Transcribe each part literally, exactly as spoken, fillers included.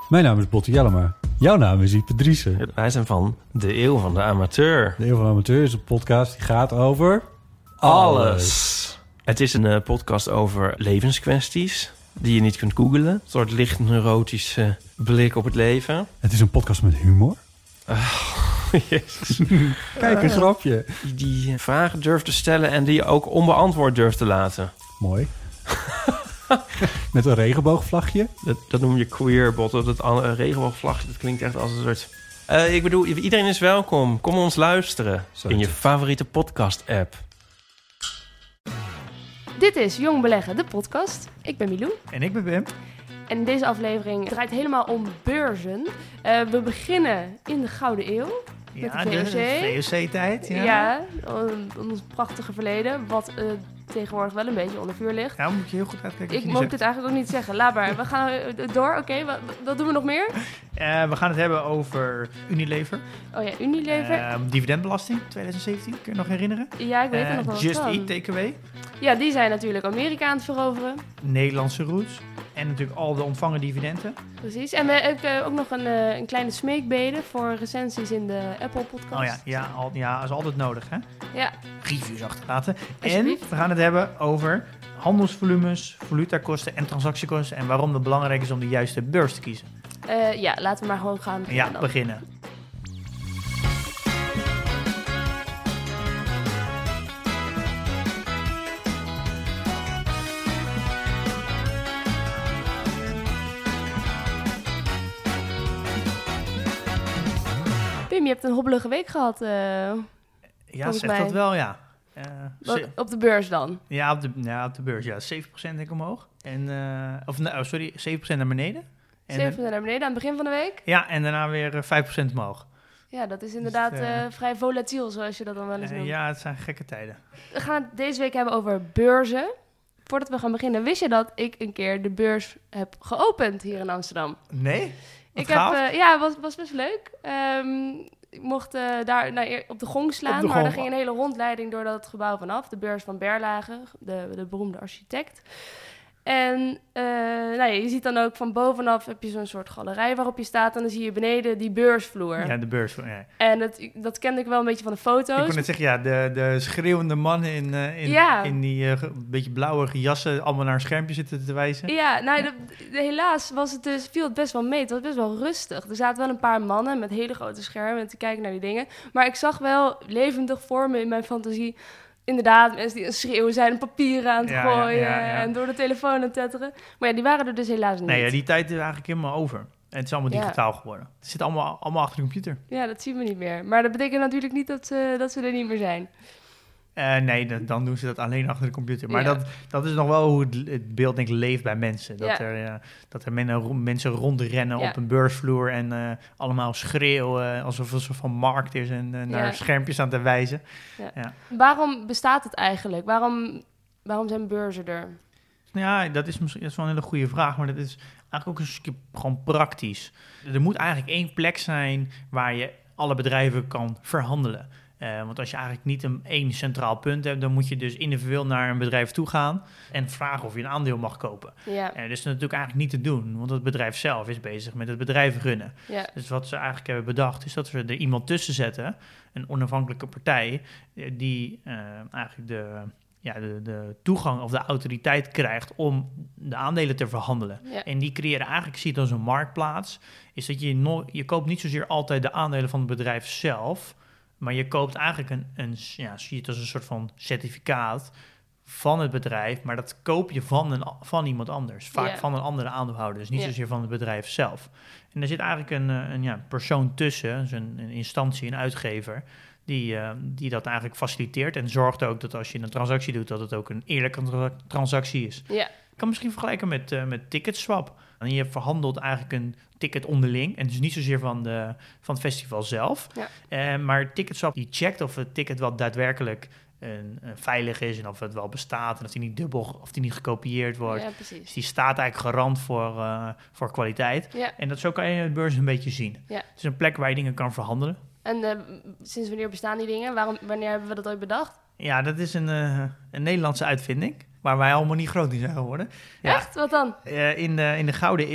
Mijn naam is Botte Jellema. Jouw naam is Ipe Driessen. Wij zijn van De Eeuw van de Amateur. De Eeuw van de Amateur is een podcast die gaat over... Alles. alles. Het is een uh, podcast over levenskwesties die je niet kunt googlen. Een soort licht neurotische blik op het leven. Het is een podcast met humor. Oh, jezus. Kijk, een grapje. Die, die vragen durft te stellen en die je ook onbeantwoord durft te laten. Mooi. Met een regenboogvlagje. Dat, dat noem je queer, Botte. Dat uh, regenboogvlagje, dat klinkt echt als een soort... Uh, ik bedoel, iedereen is welkom. Kom ons luisteren Zo in je favoriete podcast-app. Dit is Jong Beleggen, de podcast. Ik ben Milou. En ik ben Wim. En deze aflevering draait helemaal om beurzen. Uh, we beginnen in de Gouden Eeuw. Met Ja, de V O C. de V O C-tijd. Ja, Ja, ons prachtige verleden. Wat uh, tegenwoordig wel een beetje onder vuur ligt. Ja, moet je heel goed uitkijken. Ik mocht dit eigenlijk ook niet zeggen. Laat maar. We gaan uh, door. Oké, okay, wat, wat doen we nog meer? Uh, we gaan het hebben over Unilever. Oh ja, Unilever. Uh, dividendbelasting twintig zeventien. Kun je je nog herinneren? Ja, ik weet uh, er nog wel Just van. Eat Takeaway. Ja, die zijn natuurlijk Amerika aan het veroveren. Nederlandse roots. En natuurlijk al de ontvangen dividenden. Precies. En we hebben ook nog een, uh, een kleine smeekbede voor recensies in de Apple podcast. Oh ja, ja, al, ja, is altijd nodig, hè? Ja. Reviews achterlaten. En we gaan het hebben over handelsvolumes, valutakosten en transactiekosten. En waarom het belangrijk is om de juiste beurs te kiezen. Uh, ja, laten we maar gewoon gaan beginnen. Ja, dan. beginnen. Wim, je hebt een hobbelige week gehad. Uh, ja, zeg mij. dat wel, ja. Uh, Wat, op de beurs dan? Ja, op de, ja, op de beurs, ja. zeven procent denk ik omhoog. En, uh, of oh, sorry, zeven procent naar beneden. En, zeven procent naar beneden aan het begin van de week? Ja, en daarna weer uh, vijf procent omhoog. Ja, dat is inderdaad dus, uh, uh, vrij volatiel, zoals je dat dan wel eens uh, noemt. Ja, het zijn gekke tijden. We gaan het deze week hebben over beurzen. Voordat we gaan beginnen, wist je dat ik een keer de beurs heb geopend hier in Amsterdam? Nee? Wat ik gaaf. heb, uh, ja, het was, was best leuk. Um, ik mocht uh, daar nou, op de gong slaan, de maar gong. Er ging een hele rondleiding door dat gebouw vanaf. De beurs van Berlage, de, de beroemde architect. En uh, nou ja, je ziet dan ook van bovenaf heb je zo'n soort galerij waarop je staat. En dan zie je beneden die beursvloer. Ja, de beursvloer, ja. En dat, dat kende ik wel een beetje van de foto's. Ik kon net zeggen, ja, de, de schreeuwende mannen in, uh, in, ja. in die uh, beetje blauwe jassen allemaal naar een schermpje zitten te wijzen. Ja, nou de, de, helaas was het dus, viel het best wel mee. Het was best wel rustig. Er zaten wel een paar mannen met hele grote schermen te kijken naar die dingen. Maar ik zag wel levendig voor me in mijn fantasie... Inderdaad, mensen die een schreeuwen zijn, een papieren aan het ja, gooien ja, ja, ja. en door de telefoon aan het tetteren. Maar ja, die waren er dus helaas niet. Nee, ja, die tijd is eigenlijk helemaal over. En het is allemaal digitaal ja. geworden. Het zit allemaal, allemaal achter de computer. Ja, dat zien we niet meer. Maar dat betekent natuurlijk niet dat ze, dat ze er niet meer zijn. Uh, nee, dan, dan doen ze dat alleen achter de computer. Maar ja. dat, dat is nog wel hoe het, het beeld denk ik leeft bij mensen. Dat ja. er, uh, dat er men, mensen rondrennen ja. op een beursvloer en uh, allemaal schreeuwen alsof het een soort van markt is en uh, naar ja. schermpjes aan te wijzen. Ja. Ja. Waarom bestaat het eigenlijk? Waarom, waarom zijn beurzen er? Ja, dat is misschien dat is wel een hele goede vraag, maar dat is eigenlijk ook een stukje gewoon praktisch. Er moet eigenlijk één plek zijn waar je alle bedrijven kan verhandelen. Uh, want als je eigenlijk niet een één centraal punt hebt, dan moet je dus individueel naar een bedrijf toe gaan en vragen of je een aandeel mag kopen. Ja. Uh, dat is natuurlijk eigenlijk niet te doen, want het bedrijf zelf is bezig met het bedrijf runnen. Ja. Dus wat ze eigenlijk hebben bedacht, is dat we er iemand tussen zetten, een onafhankelijke partij, die uh, eigenlijk de, ja, de, de toegang of de autoriteit krijgt om de aandelen te verhandelen. Ja. En die creëren eigenlijk, zie je het als een marktplaats, is dat je, no- je koopt niet zozeer altijd de aandelen van het bedrijf zelf, maar je koopt eigenlijk een, een ja, zie je het als een soort van certificaat van het bedrijf, maar dat koop je van, een, van iemand anders. Vaak yeah. van een andere aandeelhouder, dus niet yeah. zozeer van het bedrijf zelf. En er zit eigenlijk een, een ja, persoon tussen, dus een, een instantie, een uitgever, die, uh, die dat eigenlijk faciliteert en zorgt ook dat als je een transactie doet, dat het ook een eerlijke tra- transactie is. Yeah. Ik kan misschien vergelijken met, uh, met Ticketswap. En je verhandelt eigenlijk een ticket onderling. En dus niet zozeer van, de, van het festival zelf. Ja. Uh, maar Ticketswap die checkt of het ticket wel daadwerkelijk een, een veilig is. En of het wel bestaat. En of die niet dubbel of die niet gekopieerd wordt. Ja, precies. Dus die staat eigenlijk garant voor, uh, voor kwaliteit. Ja. En dat zo kan je de beurs een beetje zien. Ja. Het is een plek waar je dingen kan verhandelen. En uh, sinds wanneer bestaan die dingen? Waarom, wanneer hebben we dat ooit bedacht? Ja, dat is een, uh, een Nederlandse uitvinding. Waar wij allemaal niet groot in zijn geworden. Echt? Ja. Wat dan? Uh, in, de, in de Gouden Eeuw.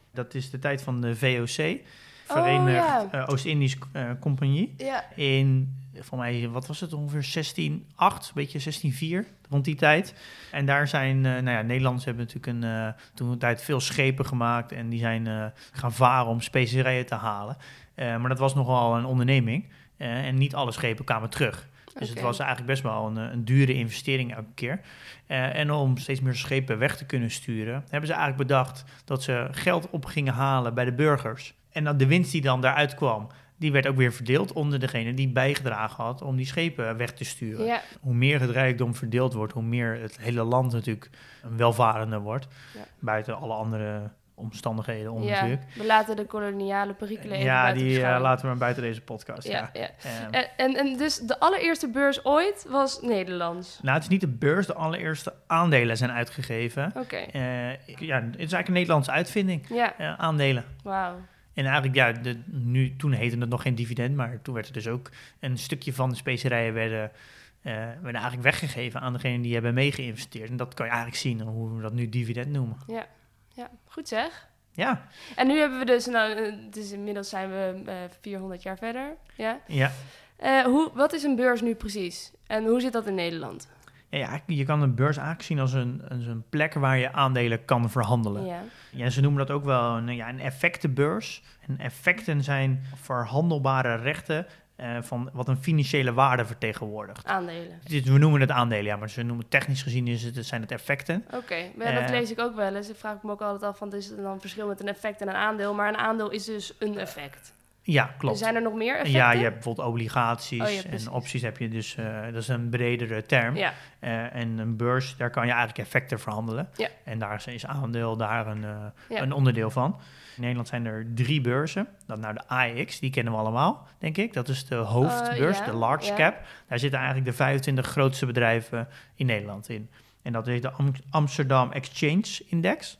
Dat is de tijd van de V O C, Verenigd oh, ja. uh, Oost-Indisch uh, Compagnie. Ja. In, voor mij, wat was het, ongeveer zestien acht, een beetje zestien vier, rond die tijd. En daar zijn, uh, nou ja, Nederlanders hebben natuurlijk een, uh, toen een tijd veel schepen gemaakt en die zijn uh, gaan varen om specerijen te halen. Uh, maar dat was nogal een onderneming uh, en niet alle schepen kwamen terug. Dus okay. Het was eigenlijk best wel een, een dure investering elke keer. Uh, en om steeds meer schepen weg te kunnen sturen, hebben ze eigenlijk bedacht dat ze geld op gingen halen bij de burgers. En dat de winst die dan daaruit kwam, die werd ook weer verdeeld onder degene die bijgedragen had om die schepen weg te sturen. Ja. Hoe meer het rijkdom verdeeld wordt, hoe meer het hele land natuurlijk welvarender wordt. Ja. Buiten alle andere omstandigheden om ja, natuurlijk. We laten de koloniale perikelen even ja, buiten die uh, laten we buiten deze podcast. Ja, ja. ja. Um, en, en, en dus de allereerste beurs ooit was Nederlands? Nou, het is niet de beurs. De allereerste aandelen zijn uitgegeven. Oké. Okay. Uh, ja, het is eigenlijk een Nederlandse uitvinding. Ja. Uh, aandelen. Wauw. En eigenlijk, ja, de, nu, toen heette het nog geen dividend, maar toen werd er dus ook een stukje van de specerijen werden, uh, werden eigenlijk weggegeven aan degenen die hebben meegeïnvesteerd. En dat kan je eigenlijk zien hoe we dat nu dividend noemen. Ja, ja. Goed zeg. Ja. En nu hebben we dus, nou, dus inmiddels zijn we uh, vierhonderd jaar verder. Ja. Ja. Uh, hoe, wat is een beurs nu precies? En hoe zit dat in Nederland? Ja, ja, je kan een beurs eigenlijk zien als een, als een plek waar je aandelen kan verhandelen. Ja. Ja, ze noemen dat ook wel een, ja, een effectenbeurs. En effecten zijn verhandelbare rechten uh, van wat een financiële waarde vertegenwoordigt. Aandelen. Dus we noemen het aandelen, ja, maar ze noemen technisch gezien is het, zijn het effecten. Oké, okay. ja, dat uh, lees ik ook wel eens. Ik vraag ik me ook altijd af, van, is er dan een verschil met een effect en een aandeel? Maar een aandeel is dus een effect. Ja, klopt. Zijn er nog meer effecten? Ja, je hebt bijvoorbeeld obligaties oh, ja, en opties heb je dus, uh, dat is een bredere term. Ja. Uh, en een beurs, daar kan je eigenlijk effecten verhandelen. Ja. En daar is aandeel daar een, uh, ja. een onderdeel van. In Nederland zijn er drie beurzen. Dan nou de A E X, die kennen we allemaal, denk ik. Dat is de hoofdbeurs, uh, ja. de large ja. cap. Daar zitten eigenlijk de vijfentwintig grootste bedrijven in Nederland in. En dat is de Am- Amsterdam Exchange Index.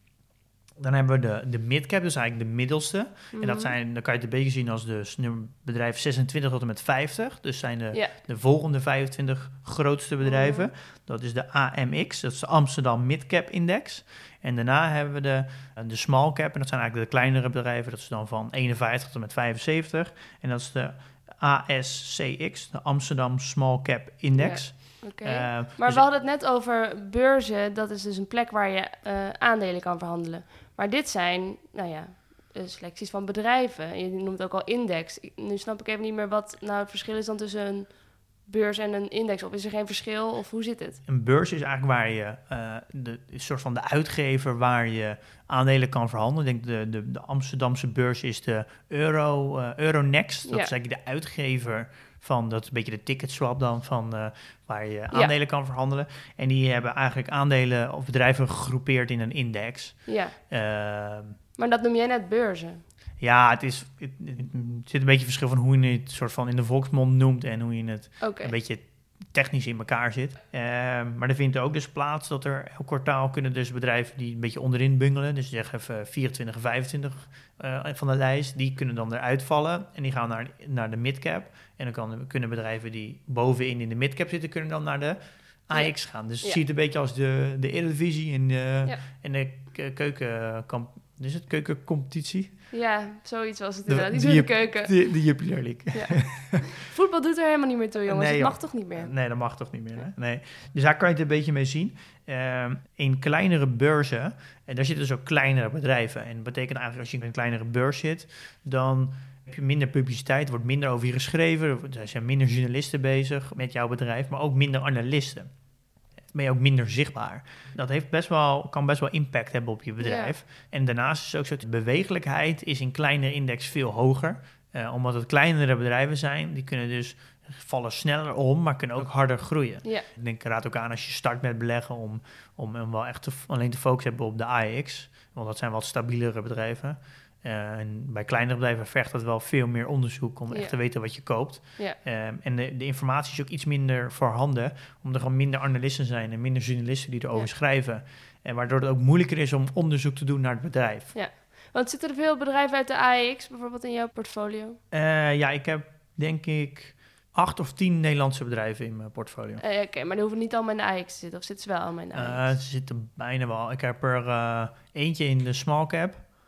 Dan hebben we de, de midcap, dus eigenlijk de middelste. Mm-hmm. En dat zijn, dan kan je het een beetje zien als de bedrijf zesentwintig tot en met vijftig. Dus zijn de, yeah. de volgende vijfentwintig grootste bedrijven. Mm-hmm. Dat is de A M X, dat is de Amsterdam Midcap Index. En daarna hebben we de, de small cap, en dat zijn eigenlijk de kleinere bedrijven. Dat is dan van eenenvijftig tot en met vijfenzeventig. En dat is de A S C X, de Amsterdam Small Cap Index. Yeah. Okay. Uh, maar dus we hadden het net over beurzen. Dat is dus een plek waar je uh, aandelen kan verhandelen. Maar dit zijn, nou ja, selecties van bedrijven. Je noemt ook al index. Nu snap ik even niet meer wat nou het verschil is dan tussen een beurs en een index. Of is er geen verschil? Of hoe zit het? Een beurs is eigenlijk waar je, uh, de, een soort van de uitgever waar je aandelen kan verhandelen. Ik denk de, de, de Amsterdamse beurs is de Euro, uh, Euronext. Dat ja. is eigenlijk de uitgever van, dat is een beetje de ticketswap dan, van uh, waar je aandelen ja. kan verhandelen. En die hebben eigenlijk aandelen of bedrijven gegroepeerd in een index. Ja. Uh, maar dat noem jij net beurzen. Ja, het, is, het, het zit een beetje verschil van hoe je het soort van in de volksmond noemt en hoe je het okay. een beetje technisch in elkaar zit. Uh, maar er vindt ook dus plaats dat er elk kwartaal kunnen dus bedrijven die een beetje onderin bungelen, dus zeg even vierentwintig en vijfentwintig uh, van de lijst, die kunnen dan eruit vallen en die gaan naar, naar de midcap. En dan kan, kunnen bedrijven die bovenin in de midcap zitten, kunnen dan naar de A X gaan. Dus het ja. ziet een beetje als de, de Eredivisie en de, ja. en de keukenkamp. Dus het keukencompetitie. Ja, zoiets was het inderdaad. Die, die, die keuken. De, de Jupiler League. Ja. Voetbal doet er helemaal niet meer toe, jongens. Nee, dat joh. mag toch niet meer? Nee, dat mag toch niet meer. Hè? Nee. Dus daar kan je het een beetje mee zien. Uh, in kleinere beurzen, en daar zitten dus ook kleinere bedrijven. En dat betekent eigenlijk als je in een kleinere beurs zit, dan heb je minder publiciteit, wordt minder over je geschreven. Er zijn minder journalisten bezig met jouw bedrijf, maar ook minder analisten. Ben je ook minder zichtbaar. Dat heeft best wel, kan best wel impact hebben op je bedrijf. Ja. En daarnaast is het ook zo, de bewegelijkheid is in kleinere index veel hoger. Uh, omdat het kleinere bedrijven zijn, die kunnen dus vallen sneller om, maar kunnen ook harder groeien. Ja. Ik denk, raad ook aan als je start met beleggen om, om, om wel echt te, alleen te focussen hebben op de A E X. Want dat zijn wat stabielere bedrijven. Uh, en bij kleinere bedrijven vergt dat wel veel meer onderzoek om ja. echt te weten wat je koopt. Ja. Um, en de, de informatie is ook iets minder voorhanden, omdat er gewoon minder analisten zijn en minder journalisten die erover ja. schrijven. En waardoor het ook moeilijker is om onderzoek te doen naar het bedrijf. Ja, want zitten er veel bedrijven uit de A E X bijvoorbeeld in jouw portfolio? Uh, ja, ik heb denk ik acht of tien Nederlandse bedrijven in mijn portfolio. Uh, Oké, okay, maar die hoeven niet allemaal in de A E X te zitten, of zitten ze wel allemaal in de A E X? Uh, ze zitten bijna wel. Ik heb er uh, eentje in de small cap.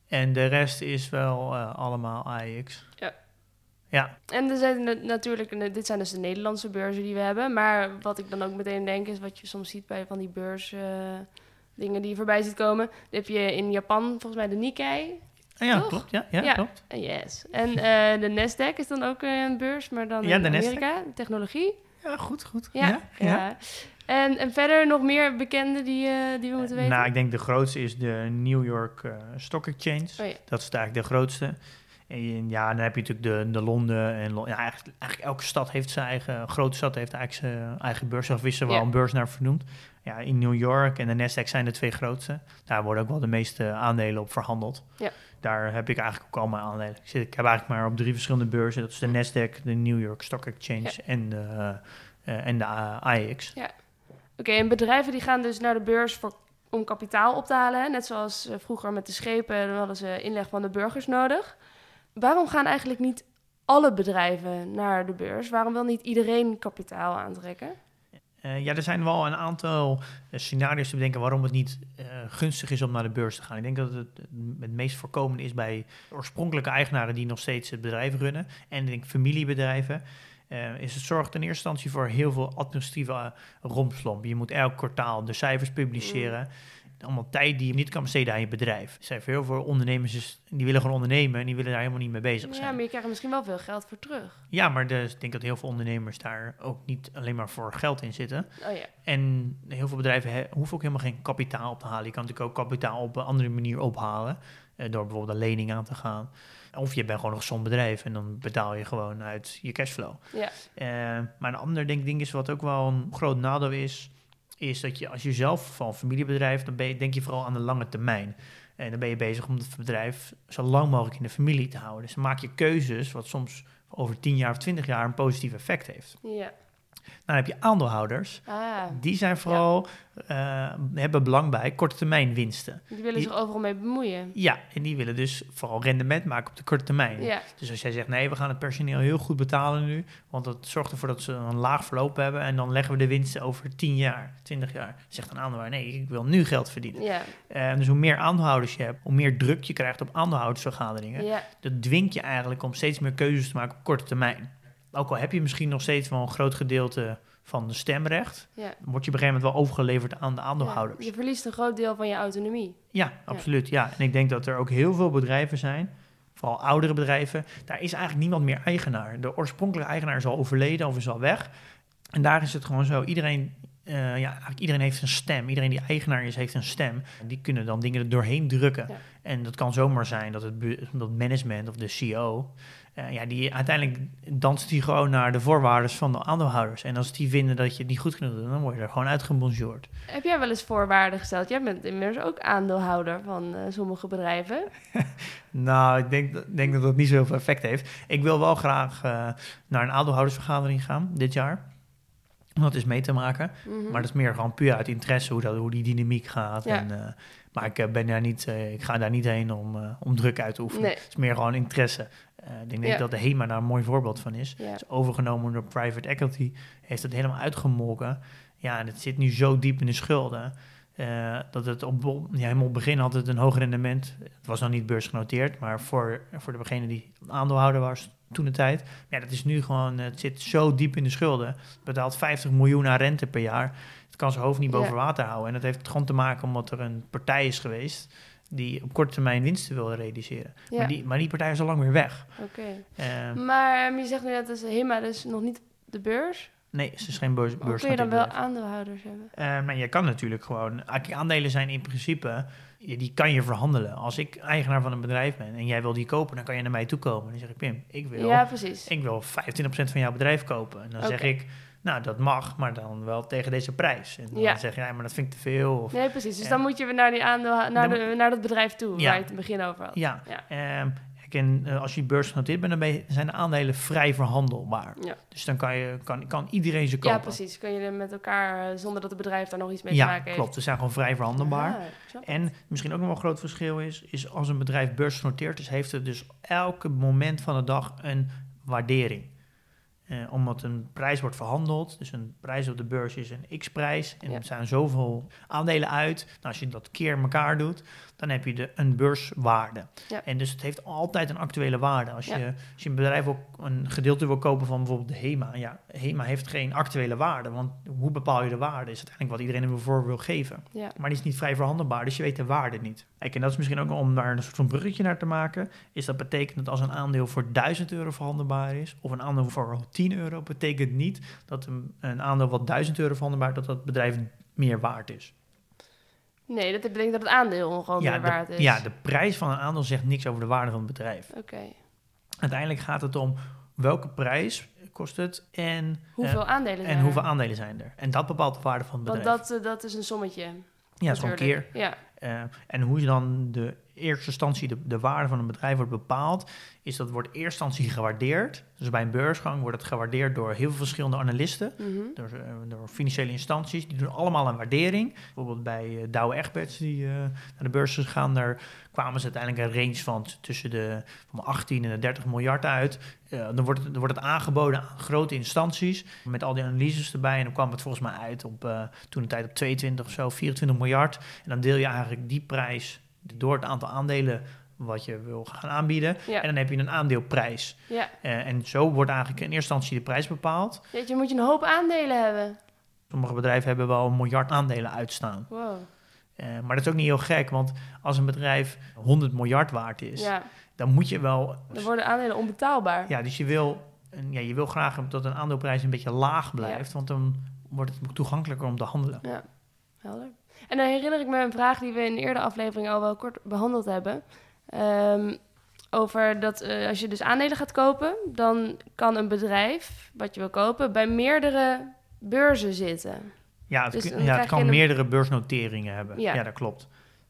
En de rest is wel uh, allemaal A E X. Ja. Ja. En er zijn natuurlijk, dit zijn dus de Nederlandse beurzen die we hebben. Maar wat ik dan ook meteen denk is wat je soms ziet bij van die beurs uh, dingen die je voorbij ziet komen. Dan heb je in Japan volgens mij de Nikkei. Ja, toch? klopt. Ja, ja, ja. klopt. Yes. En uh, de Nasdaq is dan ook uh, een beurs, maar dan ja, in de Amerika, de technologie. Ja, goed, goed. Ja, ja, ja. ja. En, en verder nog meer bekende die, uh, die we moeten weten? Nou, ik denk de grootste is de New York uh, Stock Exchange. Oh, ja. Dat is eigenlijk de grootste. En ja, dan heb je natuurlijk de, de Londen. En ja, eigenlijk, eigenlijk elke stad heeft zijn eigen, grote stad heeft eigenlijk zijn eigen beurs. Of is er wel ja. een beurs naar vernoemd. Ja, in New York en de Nasdaq zijn de twee grootste. Daar worden ook wel de meeste aandelen op verhandeld. Ja. Daar heb ik eigenlijk ook al mijn aandelen. Ik, zit, ik heb eigenlijk maar op drie verschillende beurzen. Dat is de Nasdaq, de New York Stock Exchange ja. en de, uh, en de A E X. Ja. Oké, okay, en bedrijven die gaan dus naar de beurs voor, om kapitaal op te halen. Hè? Net zoals uh, vroeger met de schepen, dan hadden ze inleg van de burgers nodig. Waarom gaan eigenlijk niet alle bedrijven naar de beurs? Waarom wil niet iedereen kapitaal aantrekken? Uh, ja, er zijn wel een aantal uh, scenario's te bedenken waarom het niet uh, gunstig is om naar de beurs te gaan. Ik denk dat het het meest voorkomende is bij oorspronkelijke eigenaren die nog steeds het bedrijf runnen. En ik denk familiebedrijven. Uh, is het zorgt ten eerste instantie voor heel veel administratieve uh, rompslomp. Je moet elk kwartaal de cijfers publiceren. Mm. Allemaal tijd die je niet kan besteden aan je bedrijf. Er zijn heel veel ondernemers die willen gewoon ondernemen en die willen daar helemaal niet mee bezig zijn. Ja, maar je krijgt er misschien wel veel geld voor terug. Ja, maar dus, ik denk dat heel veel ondernemers daar ook niet alleen maar voor geld in zitten. Oh ja. En heel veel bedrijven he- hoeven ook helemaal geen kapitaal op te halen. Je kan natuurlijk ook kapitaal op een andere manier ophalen. Uh, door bijvoorbeeld een lening aan te gaan. Of je bent gewoon een gezond bedrijf en dan betaal je gewoon uit je cashflow. Ja. Uh, maar een ander denk, ding is wat ook wel een groot nadeel is... is dat je als je zelf van een familiebedrijf... dan ben je, denk je vooral aan de lange termijn. En dan ben je bezig om het bedrijf zo lang mogelijk in de familie te houden. Dus dan maak je keuzes wat soms over tien jaar of twintig jaar een positief effect heeft. Ja. Dan heb je aandeelhouders. Ah. Die zijn vooral, ja. uh, hebben belang bij korte termijn winsten. Die willen die, zich overal mee bemoeien. Ja, en die willen dus vooral rendement maken op de korte termijn. Ja. Dus als jij zegt, nee, we gaan het personeel heel goed betalen nu, want dat zorgt ervoor dat ze een laag verloop hebben en dan leggen we de winsten over tien jaar, twintig jaar. Dan zegt een aandeelhouder, nee, ik wil nu geld verdienen. Ja. Uh, dus hoe meer aandeelhouders je hebt, hoe meer druk je krijgt op aandeelhoudersvergaderingen. Ja. Dat dwingt je eigenlijk om steeds meer keuzes te maken op korte termijn. Ook al heb je misschien nog steeds wel een groot gedeelte van de stemrecht, ja. word je op een gegeven moment wel overgeleverd aan de aandeelhouders. Ja, je verliest een groot deel van je autonomie. Ja, absoluut. Ja. En ik denk dat er ook heel veel bedrijven zijn, vooral oudere bedrijven, daar is eigenlijk niemand meer eigenaar. De oorspronkelijke eigenaar is al overleden of is al weg. En daar is het gewoon zo, iedereen, uh, ja, eigenlijk iedereen heeft een stem. Iedereen die eigenaar is, heeft een stem. En die kunnen dan dingen er doorheen drukken. Ja. En dat kan zomaar zijn dat het, dat management of de C E O... Uh, ja, die uiteindelijk danst die gewoon naar de voorwaarden van de aandeelhouders. En als die vinden dat je het niet goed genoeg doet, dan word je er gewoon uitgebonjourd. Heb jij wel eens voorwaarden gesteld? Jij bent inmiddels ook aandeelhouder van uh, sommige bedrijven. Nou, ik denk, denk dat dat niet zoveel effect heeft. Ik wil wel graag uh, naar een aandeelhoudersvergadering gaan dit jaar. Om dat eens mee te maken. Mm-hmm. Maar dat is meer gewoon puur uit interesse hoe, dat, hoe die dynamiek gaat. Ja. En, uh, maar ik, uh, ben daar niet, uh, ik ga daar niet heen om, uh, om druk uit te oefenen. Nee. Het is meer gewoon interesse. Uh, ik denk ja. dat de HEMA daar een mooi voorbeeld van is. Ja. Het is overgenomen door private equity. Heeft het helemaal uitgemolken. Ja, en het zit nu zo diep in de schulden. Uh, dat het op, ja, helemaal op het begin had het een hoog rendement. Het was nog niet beursgenoteerd. Maar voor, voor degene die aandeelhouder was toen de tijd. Ja, dat is nu gewoon, het zit zo diep in de schulden. Het betaalt vijftig miljoen aan rente per jaar. Het kan zijn hoofd niet boven ja. water houden. En dat heeft gewoon te maken omdat er een partij is geweest die op korte termijn winsten wilde realiseren. Ja. Maar, die, maar die partij is al lang weer weg. Oké. Okay. Uh, maar je zegt nu dat is HEMA dus nog niet de beurs? Nee, het is geen beurs. beurs kun je dan wel aandeelhouders hebben? Uh, maar je kan natuurlijk gewoon... Aandelen zijn in principe... Die kan je verhandelen. Als ik eigenaar van een bedrijf ben en jij wil die kopen, dan kan je naar mij toe komen. Dan zeg ik, Pim, ik wil, ja, precies. ik wil vijfentwintig procent van jouw bedrijf kopen. En dan okay. zeg ik, nou, dat mag, maar dan wel tegen deze prijs. En dan ja. zeg je, ja, maar dat vind ik te veel. Of, nee, precies. Dus en, dan moet je weer naar, die aandeel, naar, de, naar dat bedrijf toe, ja. waar je het in het begin over had. Ja, ja. Um, En uh, als je beursgenoteerd bent, dan ben je, zijn de aandelen vrij verhandelbaar. Ja. Dus dan kan, je, kan, kan iedereen ze kopen. Ja, precies. Kun je er met elkaar, uh, zonder dat het bedrijf daar nog iets mee ja, te maken heeft. Ja, klopt. Ze zijn gewoon vrij verhandelbaar. Ja, en misschien ook nog wel een groot verschil is, is als een bedrijf beursgenoteerd is, heeft het dus elke moment van de dag een waardering. Uh, omdat een prijs wordt verhandeld. Dus een prijs op de beurs is een x-prijs. En Ja. er staan zoveel aandelen uit. Nou, als je dat keer elkaar doet, dan heb je de, een beurswaarde. Ja. En dus het heeft altijd een actuele waarde. Als, Ja. je, als je een bedrijf ook een gedeelte wil kopen van bijvoorbeeld de HEMA. Ja, HEMA heeft geen actuele waarde. Want hoe bepaal je de waarde? Is uiteindelijk wat iedereen ervoor wil geven. Ja. Maar die is niet vrij verhandelbaar, dus je weet de waarde niet. Kijk, en dat is misschien ook om daar een soort van bruggetje naar te maken. Is dat betekent dat als een aandeel voor duizend euro verhandelbaar is, of een aandeel voor tien euro, betekent niet dat een, een aandeel wat duizend euro verhandelbaar, dat dat bedrijf meer waard is. Nee, dat betekent dat het aandeel gewoon Ja, meer de, waard is. ja, de prijs van een aandeel zegt niks over de waarde van het bedrijf. Oké. Uiteindelijk gaat het om welke prijs kost het en, Hoeveel eh, aandelen zijn en er? hoeveel aandelen zijn er. En dat bepaalt de waarde van het Want bedrijf. dat, eh, dat is een sommetje. ja, dat is gewoon keer. natuurlijk. Ja. Uh, en hoe je dan de eerste instantie de, de waarde van een bedrijf wordt bepaald, is dat wordt eerst instantie gewaardeerd. Dus bij een beursgang wordt het gewaardeerd door heel veel verschillende analisten, Mm-hmm. door, uh, door financiële instanties. Die doen allemaal een waardering. Bijvoorbeeld bij uh, Dow Egberts, die uh, naar de beurs is gegaan, daar kwamen ze uiteindelijk een range van t- tussen de van achttien en de dertig miljard uit. Uh, dan, wordt het, dan wordt het aangeboden aan grote instanties, met al die analyses erbij. En dan kwam het volgens mij uit op uh, toen de tijd op tweeëntwintig of zo, vierentwintig miljard. En dan deel je eigenlijk die prijs door het aantal aandelen wat je wil gaan aanbieden. Ja. En dan heb je een aandeelprijs. Ja. Uh, en zo wordt eigenlijk in eerste instantie de prijs bepaald. Jeetje, moet je een hoop aandelen hebben. Sommige bedrijven hebben wel een miljard aandelen uitstaan. Wow. Uh, maar dat is ook niet heel gek, want als een bedrijf honderd miljard waard is, Ja, dan moet je wel... dan worden aandelen onbetaalbaar. Ja, dus je wil, ja, je wil graag dat een aandeelprijs een beetje laag blijft, want dan wordt het toegankelijker om te handelen. Ja, helder. En dan herinner ik me een vraag die we in een eerdere aflevering al wel kort behandeld hebben. Um, over dat uh, als je dus aandelen gaat kopen, dan kan een bedrijf wat je wil kopen bij meerdere beurzen zitten. Ja, het, Dus kun- dan ja, krijg het je kan een- meerdere beursnoteringen hebben. Ja. Ja, dat klopt.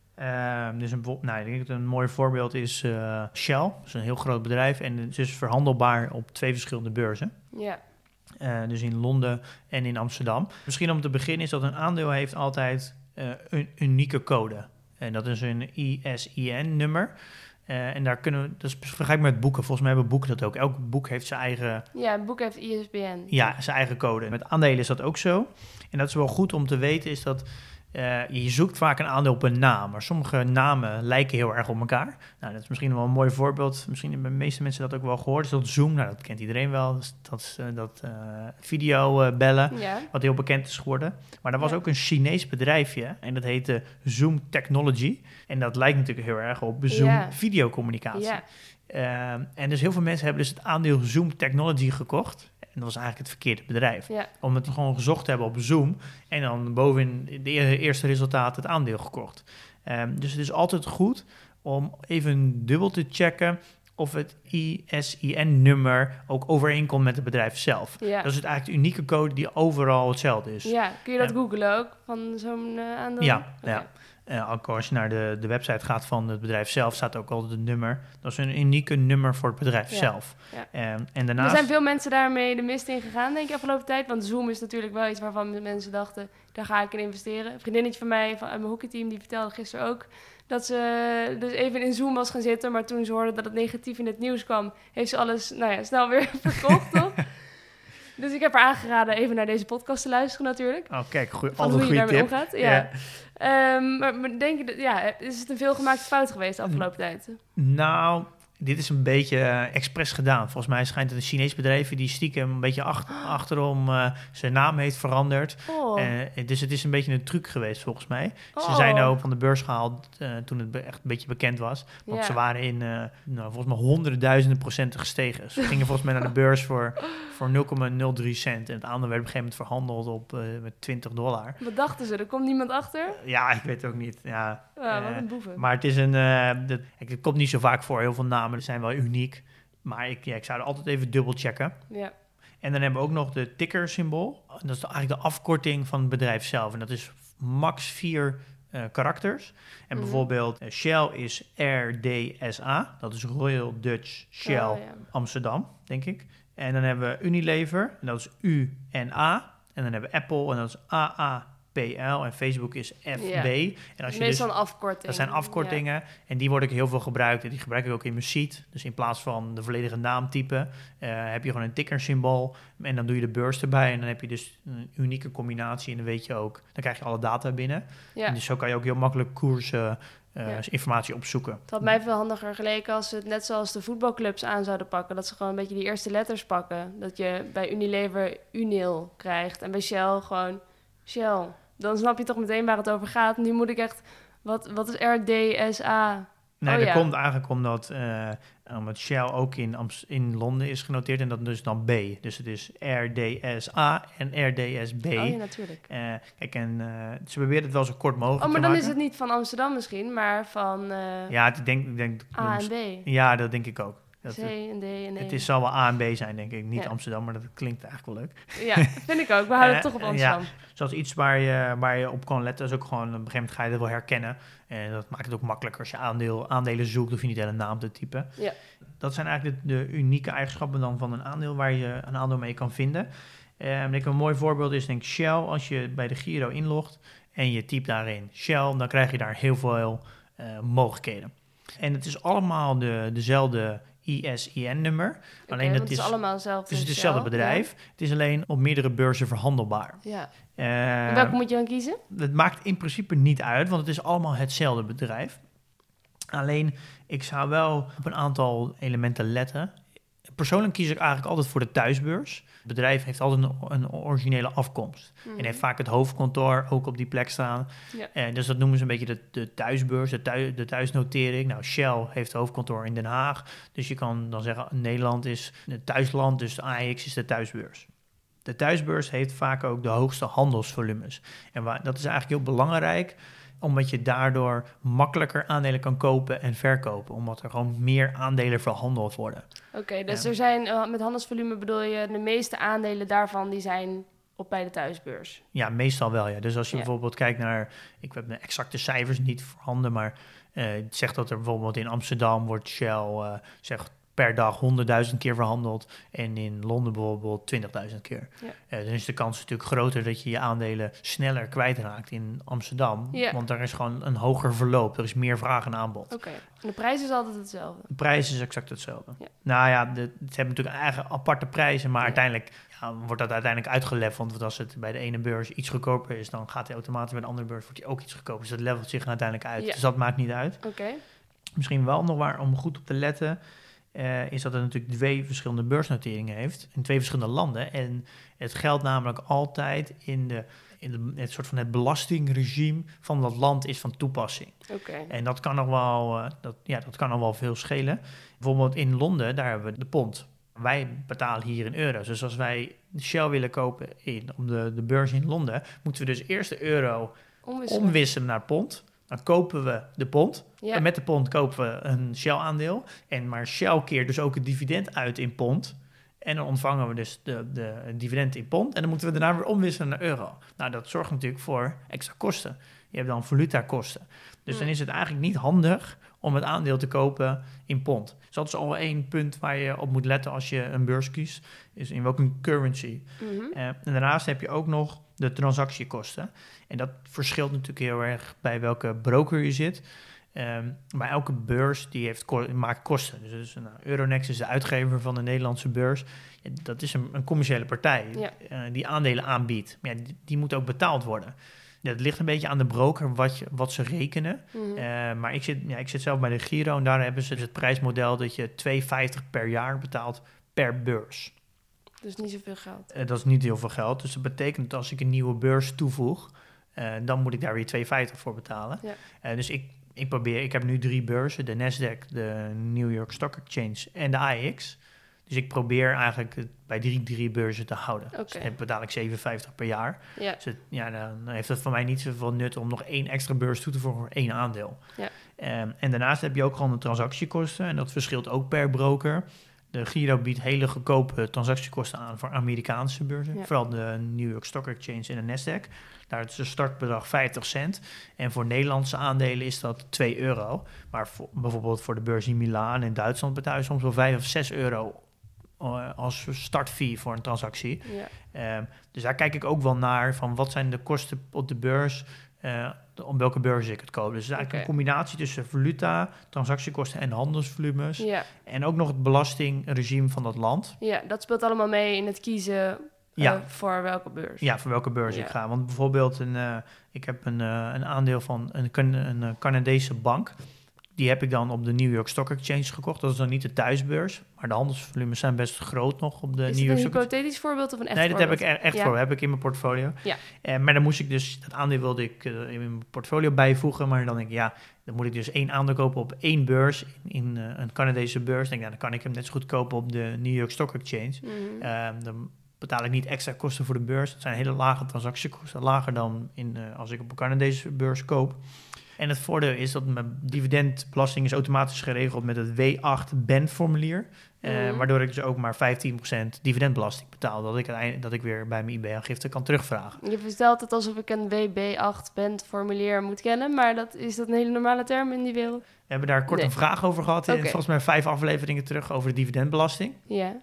Ehm, dus een, vo- nou, ik denk dat een mooi voorbeeld is uh, Shell. Dat is een heel groot bedrijf en het is verhandelbaar op twee verschillende beurzen. Ja, Uh, dus in Londen en in Amsterdam. Misschien om te beginnen is dat een aandeel heeft altijd uh, een unieke code. En dat is een I S I N-nummer. Uh, en daar kunnen we, dat is vergelijkbaar met boeken. Volgens mij hebben boeken dat ook. Elk boek heeft zijn eigen, ja, het boek heeft I S B N. ja, zijn eigen code. Met aandelen is dat ook zo. En dat is wel goed om te weten, is dat uh, je zoekt vaak een aandeel op een naam. Maar sommige namen lijken heel erg op elkaar. Nou, dat is misschien wel een mooi voorbeeld. Misschien hebben de meeste mensen dat ook wel gehoord. Is dat Zoom, nou, dat kent iedereen wel. Dat is dat, is, uh, dat uh, video uh, bellen, Ja, wat heel bekend is geworden. Maar er was Ja. ook een Chinees bedrijfje en dat heette Zoom Technology. En dat lijkt natuurlijk heel erg op Zoom Ja. videocommunicatie. ja, Uh, en dus heel veel mensen hebben dus het aandeel Zoom Technology gekocht. En dat was eigenlijk het verkeerde bedrijf. ja, Omdat we gewoon gezocht hebben op Zoom en dan bovenin de e- eerste resultaat het aandeel gekocht. Um, dus het is altijd goed om even dubbel te checken of het I S I N-nummer ook overeenkomt met het bedrijf zelf. ja. Dat is het eigenlijk de unieke code die overal hetzelfde is. Ja, kun je dat Ja. googlen ook, van zo'n uh, aandeel? Ja, Oké. ja. Uh, ook als je naar de, de website gaat van het bedrijf zelf, staat ook altijd een nummer. Dat is een unieke nummer voor het bedrijf Ja, zelf. ja. Um, en Er daarnaast... zijn veel mensen daarmee de mist in gegaan, denk ik, afgelopen tijd. Want Zoom is natuurlijk wel iets waarvan mensen dachten, daar ga ik in investeren. Een vriendinnetje van mij, van uit mijn hockeyteam, die vertelde gisteren ook dat ze dus even in Zoom was gaan zitten. Maar toen ze hoorde dat het negatief in het nieuws kwam, heeft ze alles, nou ja, snel weer verkocht, toch? Dus ik heb haar aangeraden even naar deze podcast te luisteren natuurlijk. Oh, kijk, goeie, Van altijd hoe een je goede daarmee tip. omgaat. Ja. Ehm, maar, maar denk je, dat- ja, is het een veelgemaakte fout geweest de afgelopen tijd? Nou, dit is een beetje uh, expres gedaan. Volgens mij schijnt het een Chinees bedrijf die stiekem een beetje ach- achterom uh, zijn naam heeft veranderd. Oh, Uh, dus het is een beetje een truc geweest volgens mij. Ze Oh. zijn ook van de beurs gehaald uh, toen het be- echt een beetje bekend was. Want ja. ze waren in, uh, nou, volgens mij honderden duizenden procenten gestegen. Ze gingen volgens mij naar de beurs voor, voor nul komma nul drie cent. En het aandeel werd op een gegeven moment verhandeld op uh, met twintig dollar. Wat dachten ze? Er komt niemand achter? Ja, ik weet het ook niet. Ja, Ja, wat uh, een boeven. maar het is een... Uh, dat, het komt niet zo vaak voor. Heel veel namen zijn wel uniek. Maar ik, ja, ik zou er altijd even dubbel checken. Ja. En dan hebben we ook nog de ticker-symbool. Dat is eigenlijk de afkorting van het bedrijf zelf. En dat is max vier uh, karakters. En Mhm. bijvoorbeeld uh, Shell is R D S A. Dat is Royal Dutch Shell Oh, ja. Amsterdam, denk ik. En dan hebben we Unilever. En dat is U N A. En dan hebben we Apple. En dat is A A P L en Facebook is F B. Ja. En als je Meestal dus, een afkorting. dat zijn afkortingen Ja. en die worden ook heel veel gebruikt. En die gebruik ik ook in mijn sheet. Dus in plaats van de volledige naam typen, uh, heb je gewoon een tickersymbool. En dan doe je de beurs erbij. En dan heb je dus een unieke combinatie. En dan weet je ook, dan krijg je alle data binnen. Ja. En dus zo kan je ook heel makkelijk koersen, uh, Ja. informatie opzoeken. Het had mij veel handiger geleken als ze het net zoals de voetbalclubs aan zouden pakken. Dat ze gewoon een beetje die eerste letters pakken. Dat je bij Unilever Unil krijgt en bij Shell gewoon Shell. Dan snap je toch meteen waar het over gaat. Nu moet ik echt... Wat, wat is R D S A? Nee, oh, dat ja. komt eigenlijk omdat, uh, omdat Shell ook in, Amst- in Londen is genoteerd en dat dus dan B. Dus het is R D S A en R D S B. Oh ja, natuurlijk. Uh, kijk, en uh, ze proberen het wel zo kort mogelijk Oh, maar te dan maken. is het niet van Amsterdam misschien, maar van uh, Ja, ik denk, ik denk, A en B. Ja, dat denk ik ook. Dat C en D en E. Het is, zal wel A en B zijn, denk ik. Niet Ja. Amsterdam, maar dat klinkt eigenlijk wel leuk. Ja, vind ik ook. We houden het Uh, toch op uh, Amsterdam. Ja, zoals iets waar je, waar je op kan letten. Dat is ook gewoon, op een gegeven moment ga je dat wel herkennen. En dat maakt het ook makkelijker als je aandeel, aandelen zoekt. Hoef je niet de hele naam te typen. Ja. Dat zijn eigenlijk de, de unieke eigenschappen dan van een aandeel waar je een aandeel mee kan vinden. Uh, ik denk een mooi voorbeeld is denk ik Shell. Als je bij de Giro inlogt en je typt daarin Shell, dan krijg je daar heel veel uh, mogelijkheden. En het is allemaal de, dezelfde I S I N-nummer. Okay, alleen het het is, is allemaal hetzelfde. dus het is hetzelfde bedrijf. Ja. Het is alleen op meerdere beurzen verhandelbaar. Ja. Uh, en welke moet je dan kiezen? Het maakt in principe niet uit, want het is allemaal hetzelfde bedrijf. Alleen, ik zou wel op een aantal elementen letten. Persoonlijk kies ik eigenlijk altijd voor de thuisbeurs. Het bedrijf heeft altijd een, een originele afkomst. Mm-hmm. En heeft vaak het hoofdkantoor ook op die plek staan. Ja. En dus dat noemen ze een beetje de, de thuisbeurs, de, thuis, de thuisnotering. Nou, Shell heeft het hoofdkantoor in Den Haag. Dus je kan dan zeggen, Nederland is het thuisland, dus de A X is de thuisbeurs. De thuisbeurs heeft vaak ook de hoogste handelsvolumes. En waar, dat is eigenlijk heel belangrijk, omdat je daardoor makkelijker aandelen kan kopen en verkopen. Omdat er gewoon meer aandelen verhandeld worden. Oké, okay, dus ja. er zijn, uh, met handelsvolume bedoel je, de meeste aandelen daarvan die zijn op bij de thuisbeurs? Ja, meestal wel, ja. Dus als je ja. bijvoorbeeld kijkt naar, ik heb de exacte cijfers niet voorhanden, maar uh, het zegt dat er bijvoorbeeld in Amsterdam wordt Shell, uh, zegt per dag honderdduizend keer verhandeld. En in Londen bijvoorbeeld twintigduizend keer. Ja. Uh, dan is de kans natuurlijk groter dat je je aandelen sneller kwijtraakt in Amsterdam. Ja. Want daar is gewoon een hoger verloop. Er is meer vraag en aanbod. Oké, okay. En de prijs is altijd hetzelfde? De prijs is exact hetzelfde. Ja. Nou ja, de, ze hebben natuurlijk eigen aparte prijzen. Maar ja. uiteindelijk ja, wordt dat uiteindelijk uitgeleverd. Want als het bij de ene beurs iets goedkoper is, dan gaat hij automatisch bij de andere beurs wordt hij ook iets goedkoper. Dus dat levelt zich uiteindelijk uit. Ja. Dus dat maakt niet uit. Oké. Okay. Misschien wel nog waar om goed op te letten. Uh, is dat het natuurlijk twee verschillende beursnoteringen heeft in twee verschillende landen. En het geldt namelijk altijd in, de, in de, het soort van het belastingregime van dat land is van toepassing. Okay. En dat kan nog wel, uh, dat, ja, dat kan nog wel veel schelen. Bijvoorbeeld in Londen, daar hebben we de pond. Wij betalen hier in euro's. Dus als wij Shell willen kopen in, op de, de beurs in Londen, moeten we dus eerst de euro omwisselen, omwisselen naar pond. Dan kopen we de pond. Ja. En met de pond kopen we een Shell-aandeel. En maar Shell keert dus ook het dividend uit in pond. En dan ontvangen we dus de, de dividend in pond. En dan moeten we daarna weer omwisselen naar euro. Nou, dat zorgt natuurlijk voor extra kosten. Je hebt dan valutakosten. Dus mm. dan is het eigenlijk niet handig om het aandeel te kopen in pond. Dus dat is al één punt waar je op moet letten als je een beurs kiest. Is in welke currency. Mm-hmm. Uh, en daarnaast heb je ook nog de transactiekosten. En dat verschilt natuurlijk heel erg bij welke broker je zit. Um, maar elke beurs die heeft ko- maakt kosten. Dus, dus nou, Euronext is de uitgever van de Nederlandse beurs. Ja, dat is een, een commerciële partij ja. uh, die aandelen aanbiedt. Ja, die, die moet ook betaald worden. Ja, het ligt een beetje aan de broker wat, je, wat ze rekenen. Mm-hmm. Uh, maar ik zit, ja, ik zit zelf bij de Giro en daar hebben ze dus het prijsmodel dat je twee euro vijftig per jaar betaalt per beurs. Dus niet zoveel geld. Uh, dat is niet heel veel geld. Dus dat betekent dat als ik een nieuwe beurs toevoeg, uh, dan moet ik daar weer twee euro vijftig voor betalen. Ja. Uh, dus ik, ik probeer, ik heb nu drie beurzen, de Nasdaq, de New York Stock Exchange en de A E X. Dus ik probeer eigenlijk het bij drie, drie beurzen te houden. Okay. Dus dan betaal ik zeven euro vijftig per jaar. Ja. Dus het, ja, dan heeft het voor mij niet zoveel nut om nog één extra beurs toe te voegen voor één aandeel. Ja. Um, en daarnaast heb je ook gewoon de transactiekosten en dat verschilt ook per broker. De Giro biedt hele goedkope transactiekosten aan voor Amerikaanse beurzen. Ja. Vooral de New York Stock Exchange en de Nasdaq. Daar is de startbedrag vijftig cent. En voor Nederlandse aandelen is dat twee euro. Maar voor, bijvoorbeeld voor de beurs in Milaan in Duitsland betaal je soms wel vijf of zes euro uh, als startfee voor een transactie. Ja. Uh, dus daar kijk ik ook wel naar van wat zijn de kosten op de beurs, uh, op welke beurs ik het koop. Dus het is eigenlijk okay. een combinatie tussen valuta, transactiekosten en handelsvolumes. Ja. En ook nog het belastingregime van dat land. Ja, dat speelt allemaal mee in het kiezen ja. uh, voor welke beurs. Ja, voor welke beurs ja. ik ga. Want bijvoorbeeld, een, uh, ik heb een, uh, een aandeel van een, een, een Canadese bank. Die heb ik dan op de New York Stock Exchange gekocht. Dat is dan niet de thuisbeurs, maar de handelsvolumes zijn best groot nog op de New York Stock Exchange. Is het een hypothetisch voorbeeld of een echt nee, voorbeeld? Nee, dat heb ik echt ja. voor. Heb ik in mijn portfolio. Ja. Uh, maar dan moest ik dus, dat aandeel wilde ik uh, in mijn portfolio bijvoegen. Maar dan denk ik, ja, dan moet ik dus één aandeel kopen op één beurs. In, in uh, een Canadese beurs. Dan denk ik, nou, dan kan ik hem net zo goed kopen op de New York Stock Exchange. Mm-hmm. Uh, dan betaal ik niet extra kosten voor de beurs. Het zijn hele lage transactiekosten. Lager dan in, uh, als ik op een Canadese beurs koop. En het voordeel is dat mijn dividendbelasting is automatisch geregeld met het W acht B E N-formulier. Mm. Uh, waardoor ik dus ook maar vijftien procent dividendbelasting betaal. Dat ik, het, dat ik weer bij mijn I B-aangifte kan terugvragen. Je vertelt het alsof ik een W B acht B E N-formulier moet kennen. Maar dat, is dat een hele normale term in die wereld? We hebben daar kort nee. een vraag over gehad. Okay. In volgens mij vijf afleveringen terug over de dividendbelasting. Ja.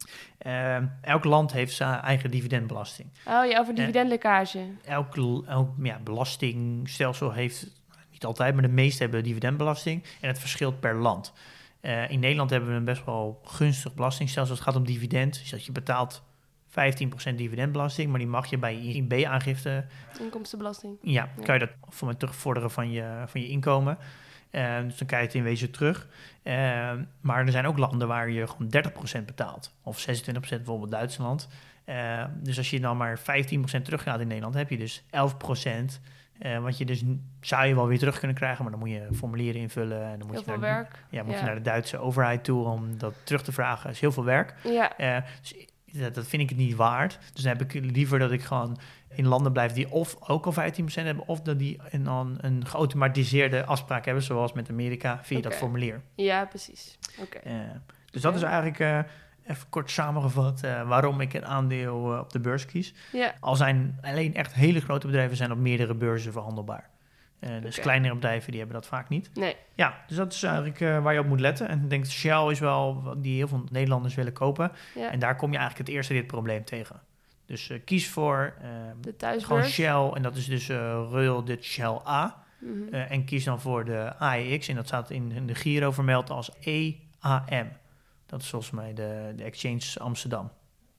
Uh, elk land heeft zijn eigen dividendbelasting. Oh ja, over dividendlekkage. Uh, elk elk ja, belastingstelsel heeft... Niet altijd, maar de meeste hebben dividendbelasting. En het verschilt per land. Uh, in Nederland hebben we een best wel gunstig belastingstelsel. Als het gaat om dividend. Dus dat je betaalt vijftien procent dividendbelasting. Maar die mag je bij je I B-aangifte... Inkomstenbelasting. Ja, ja, kan je dat voor mij terugvorderen van je, van je inkomen. Uh, dus dan krijg je het in wezen terug. Uh, maar er zijn ook landen waar je gewoon dertig procent betaalt. Of zesentwintig procent, bijvoorbeeld Duitsland. Uh, dus als je dan maar vijftien procent teruggaat in Nederland... heb je dus elf procent... Uh, want je dus zou je wel weer terug kunnen krijgen, maar dan moet je formulieren invullen. En dan moet heel je veel naar, werk. Ja, moet ja. je naar de Duitse overheid toe om dat terug te vragen. Dat is heel veel werk. Ja. Uh, dus dat, dat vind ik het niet waard. Dus dan heb ik liever dat ik gewoon in landen blijf die of ook al vijftien procent hebben... of dat die een, een, een geautomatiseerde afspraak hebben, zoals met Amerika, via okay. dat formulier. Ja, precies. Okay. Uh, dus dat okay. is eigenlijk... Uh, Even kort samengevat uh, waarom ik een aandeel uh, op de beurs kies. Ja. Al zijn alleen echt hele grote bedrijven zijn op meerdere beurzen verhandelbaar. Uh, dus okay. kleinere bedrijven die hebben dat vaak niet. Nee. Ja, dus dat is eigenlijk uh, waar je op moet letten. En ik denk dat Shell is wel die heel veel Nederlanders willen kopen. Ja. En daar kom je eigenlijk het eerste dit probleem tegen. Dus uh, kies voor uh, de thuisbeurs. Gewoon Shell en dat is dus uh, Royal Dutch Shell A. Mm-hmm. Uh, en kies dan voor de A E X en dat staat in, in de Giro vermeld als E A M. Dat is volgens mij de, de Exchange Amsterdam.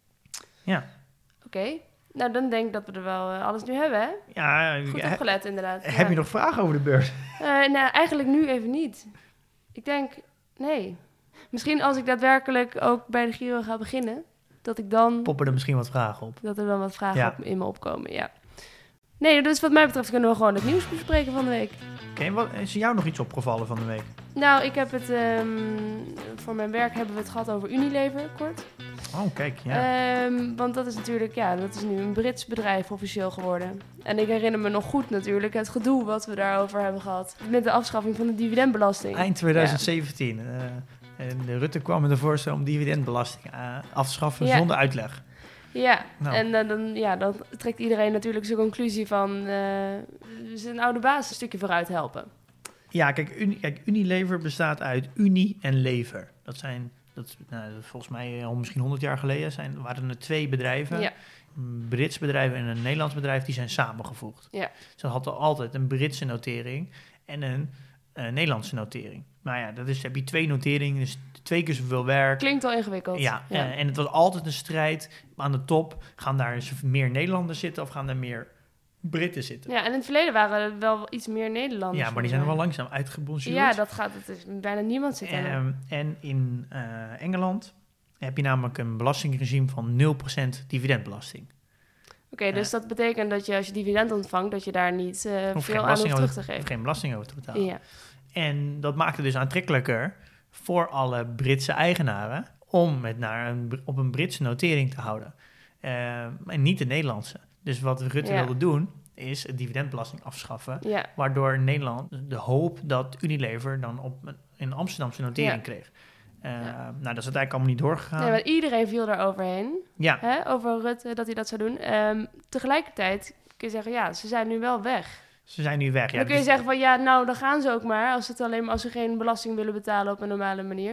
Ja. Oké. Okay. Nou, dan denk ik dat we er wel uh, alles nu hebben, hè? Ja. Goed opgelet, inderdaad. Heb ja. je nog vragen over de beurs? Uh, nou, eigenlijk nu even niet. Ik denk, nee. Misschien als ik daadwerkelijk ook bij de Giro ga beginnen, dat ik dan... Poppen er misschien wat vragen op. Dat er dan wat vragen ja. op, in me opkomen, ja. Nee, dus wat mij betreft kunnen we gewoon het nieuws bespreken van de week. Oké, okay, is jou nog iets opgevallen van de week? Nou, ik heb het... Um, voor mijn werk hebben we het gehad over Unilever, kort. Oh, kijk, ja. Um, want dat is natuurlijk, ja, dat is nu een Brits bedrijf officieel geworden. En ik herinner me nog goed natuurlijk het gedoe wat we daarover hebben gehad. Met de afschaffing van de dividendbelasting. Eind twintig zeventien. Ja. Uh, en de Rutte kwam met een voorstel om dividendbelasting uh, af te schaffen ja. zonder uitleg. Ja, nou. en uh, dan, ja, dan trekt iedereen natuurlijk zijn conclusie van... Uh, zijn oude baas een stukje vooruit helpen. Ja, kijk, Uni, kijk, Unilever bestaat uit Unie en Lever. Dat zijn, dat, nou, volgens mij al misschien honderd jaar geleden, zijn, waren er twee bedrijven. Ja. Een Brits bedrijf en een Nederlands bedrijf, die zijn samengevoegd. Ja. Ze hadden altijd een Britse notering en een uh, Nederlandse notering. Maar ja, dat is, heb je twee noteringen, dus twee keer zoveel werk. Klinkt al ingewikkeld. Ja, ja. Uh, en het was altijd een strijd aan de top. Gaan daar meer Nederlanders zitten of gaan daar meer Britten zitten? Ja, en in het verleden waren er wel iets meer Nederlanders. Ja, maar die zijn er wel langzaam uitgebonjourd. Ja, dat gaat. Het is bijna niemand zit er. Um, en in uh, Engeland heb je namelijk een belastingregime van nul procent dividendbelasting. Oké, okay, uh, dus dat betekent dat je als je dividend ontvangt, dat je daar niet uh, veel aan hoeft terug te geven. Geen belasting over te betalen. Ja. En dat maakt het dus aantrekkelijker voor alle Britse eigenaren om het naar een, op een Britse notering te houden. Uh, en niet de Nederlandse. Dus wat Rutte ja. wilde doen, is het dividendbelasting afschaffen. Ja. Waardoor Nederland de hoop dat Unilever dan op een, een Amsterdamse notering ja. kreeg. Uh, ja. Nou, dat is uiteindelijk allemaal niet doorgegaan. Nee, maar iedereen viel daar overheen. Ja. Hè, over Rutte, dat hij dat zou doen. Um, tegelijkertijd kun je zeggen, ja, ze zijn nu wel weg. Ze zijn nu weg, ja. Dan kun je dus... zeggen van, ja, nou, dan gaan ze ook maar. Als, het alleen, als ze geen belasting willen betalen op een normale manier.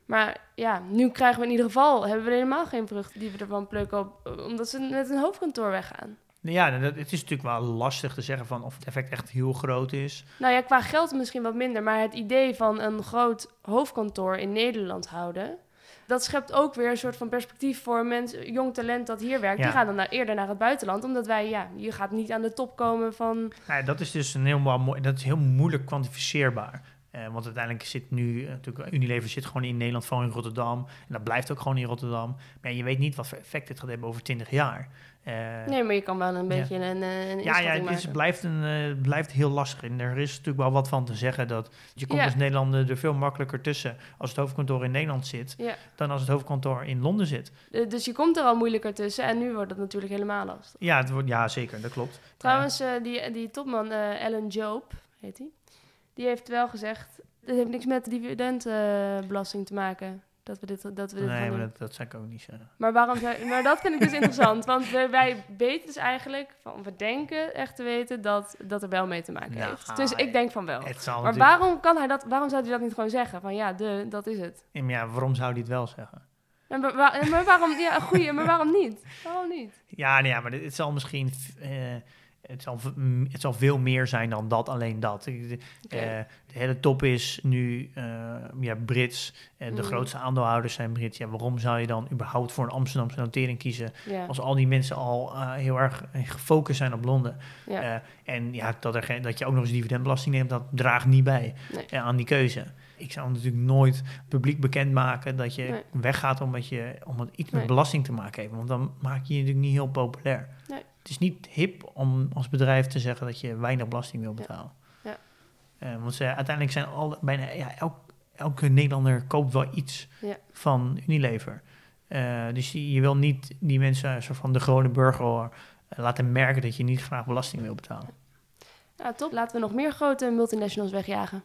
Maar ja, nu krijgen we in ieder geval... hebben we helemaal geen vruchten die we ervan plukken... Op, omdat ze met een hoofdkantoor weggaan. Ja, dat, het is natuurlijk wel lastig te zeggen van of het effect echt heel groot is. Nou ja, qua geld misschien wat minder... maar het idee van een groot hoofdkantoor in Nederland houden... dat schept ook weer een soort van perspectief voor mensen, jong talent dat hier werkt. Ja. Die gaan dan naar, eerder naar het buitenland, omdat wij, ja, je gaat niet aan de top komen van... Nou, dat is dus een heel mooi, dat is heel moeilijk kwantificeerbaar. Uh, want uiteindelijk zit nu, uh, natuurlijk, Unilever zit gewoon in Nederland, vooral in Rotterdam. En dat blijft ook gewoon in Rotterdam. Maar je weet niet wat voor effect dit gaat hebben over twintig jaar. Uh, nee, maar je kan wel een beetje ja. een, een Ja, ja, het is, blijft, een, uh, blijft heel lastig. En er is natuurlijk wel wat van te zeggen dat je komt ja. als Nederlander er veel makkelijker tussen als het hoofdkantoor in Nederland zit, ja. dan als het hoofdkantoor in Londen zit. Uh, dus je komt er al moeilijker tussen en nu wordt het natuurlijk helemaal lastig. Ja, het wordt, ja zeker, dat klopt. Trouwens, uh, die, die topman, uh, Alan Jope, heet hij, die heeft wel gezegd, het heeft niks met dividendbelasting uh, te maken. Dat we dit, dat we dit nee, maar dat, dat zou ik ook niet zeggen. Maar, waarom zou, maar dat vind ik dus interessant. Want wij, wij weten dus eigenlijk, van, we denken echt te weten dat dat er wel mee te maken nou, heeft. Dus ik denk van wel. Het zal maar natuurlijk... waarom, kan hij dat, waarom zou hij dat niet gewoon zeggen? Van ja, de, dat is het. Ja, maar ja, waarom zou hij het wel zeggen? En, maar, maar waarom, ja, goeie, maar waarom niet? Waarom niet? Ja, nee, ja maar het zal misschien... Uh, Het zal, het zal veel meer zijn dan dat, alleen dat. De, okay. uh, de hele top is nu uh, ja, Brits. Uh, de mm. grootste aandeelhouders zijn Brits. Ja, waarom zou je dan überhaupt voor een Amsterdamse notering kiezen... Yeah. als al die mensen al uh, heel erg gefocust zijn op Londen? Yeah. Uh, en ja, dat, er geen, dat je ook nog eens dividendbelasting neemt... dat draagt niet bij nee. uh, aan die keuze. Ik zou natuurlijk nooit publiek bekendmaken... dat je nee. weggaat omdat je om het iets met nee. belasting te maken heeft. Want dan maak je je natuurlijk niet heel populair. Nee. Het is niet hip om als bedrijf te zeggen dat je weinig belasting wil betalen. Ja. Ja. Uh, want ze, uiteindelijk zijn al bijna ja, elk, elke Nederlander koopt wel iets ja. van Unilever. Uh, dus je, je wil niet die mensen soort van de gewone burger uh, laten merken dat je niet graag belasting wil betalen. Ja, top. Laten we nog meer grote multinationals wegjagen.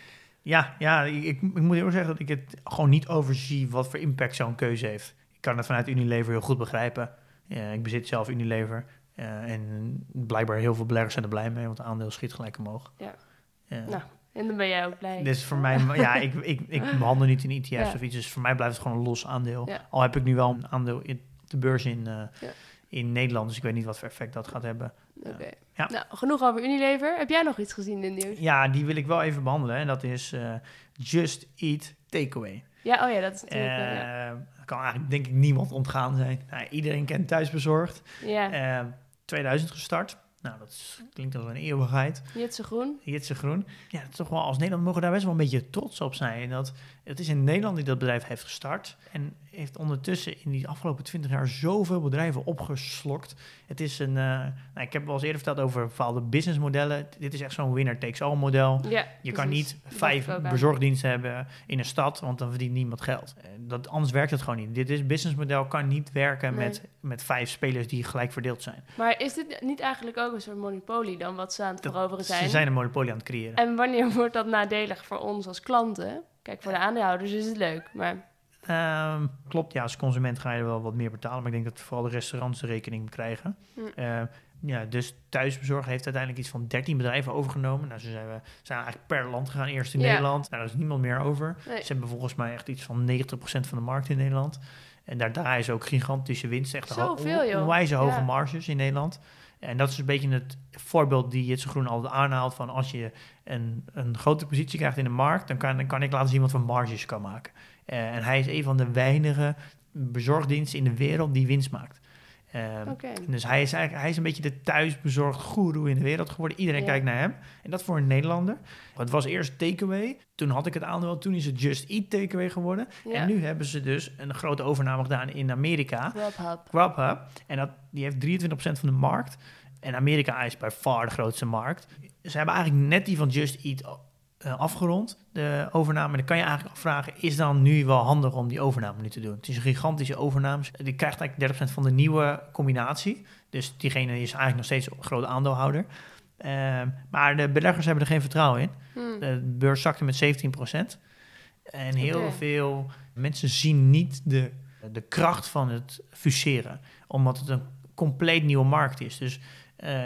Ja, ja ik, ik, ik moet heel zeggen dat ik het gewoon niet overzie wat voor impact zo'n keuze heeft. Ik kan het vanuit Unilever heel goed begrijpen. Uh, ik bezit zelf Unilever. Uh, en blijkbaar heel veel beleggers zijn er blij mee, want het aandeel schiet gelijk omhoog. Ja. Uh, nou, en dan ben jij ook blij. Dus voor mij, ja, ik, ik, ik handel niet in E T F's ja. of iets, dus voor mij blijft het gewoon een los aandeel. Ja. Al heb ik nu wel een aandeel in de beurs in, uh, ja. in Nederland, dus ik weet niet wat voor effect dat gaat hebben. Oké. Okay. Uh, ja. Nou, genoeg over Unilever. Heb jij nog iets gezien in het nieuws? Ja, die wil ik wel even behandelen en dat is uh, Just Eat Takeaway. Ja, oh ja, dat is natuurlijk... Uh, ja. Dat kan eigenlijk denk ik niemand ontgaan zijn. Nou, iedereen kent Thuisbezorgd. Ja. Uh, tweeduizend gestart. Nou, dat is, klinkt als een eeuwigheid. Jitse Groen. Jitse Groen. Ja, dat is toch wel, als Nederland mogen we daar best wel een beetje trots op zijn. Dat, het is in Nederland die dat bedrijf heeft gestart. En heeft ondertussen in die afgelopen twintig jaar zoveel bedrijven opgeslokt. Het is een... Uh, nou, ik heb wel eens eerder verteld over bepaalde businessmodellen. Dit is echt zo'n winner-takes-all model. Ja, je precies. kan niet vijf bezorgdiensten hebben in een stad, want dan verdient niemand geld. Dat, anders werkt het gewoon niet. Dit is, businessmodel kan niet werken nee. met, met vijf spelers die gelijk verdeeld zijn. Maar is dit niet eigenlijk ook een soort monopolie dan, wat ze aan het dat, veroveren zijn? Ze zijn een monopolie aan het creëren. En wanneer wordt dat nadelig voor ons als klanten? Kijk, voor de aandeelhouders is het leuk, maar... Um, klopt, ja, als consument ga je er wel wat meer betalen, maar ik denk dat vooral de restaurants de rekening krijgen. Hm. Uh, ja, dus Thuisbezorgd heeft uiteindelijk iets van dertien bedrijven overgenomen. Nou, ze zijn, we zijn eigenlijk per land gegaan, eerst in ja. Nederland. Nou, daar is niemand meer over. Nee. Ze hebben volgens mij echt iets van negentig procent van de markt in Nederland. En daar draaien ze ook gigantische winst, echt Zoveel, ho- onwijze hoge ja. marges in Nederland. En dat is een beetje het voorbeeld die Jitse Groen altijd aanhaalt van als je een, een grote positie krijgt in de markt, dan kan, dan kan ik laten zien wat voor marges kan maken. Uh, en hij is een van de weinige bezorgdiensten in de wereld die winst maakt. Uh, okay. Dus hij is eigenlijk hij is een beetje de thuisbezorgd goeroe in de wereld geworden. Iedereen ja. kijkt naar hem. En dat voor een Nederlander. Het was eerst Takeaway. Toen had ik het aandeel. Toen is het Just Eat Takeaway geworden. Ja. En nu hebben ze dus een grote overname gedaan in Amerika. Grubhub. Grubhub. En dat, die heeft drieëntwintig procent van de markt. En Amerika is bij far de grootste markt. Ze hebben eigenlijk net die van Just Eat uh, afgerond, de overname. En dan kan je eigenlijk afvragen, is dan nu wel handig om die overname nu te doen? Het is een gigantische overname. Die krijgt eigenlijk dertig procent van de nieuwe combinatie. Dus diegene is eigenlijk nog steeds een groot aandeelhouder. Uh, maar de beleggers hebben er geen vertrouwen in. Hmm. De beurs zakte met zeventien procent. En heel okay. veel mensen zien niet de, de kracht van het fuseren. Omdat het een compleet nieuwe markt is. Dus uh,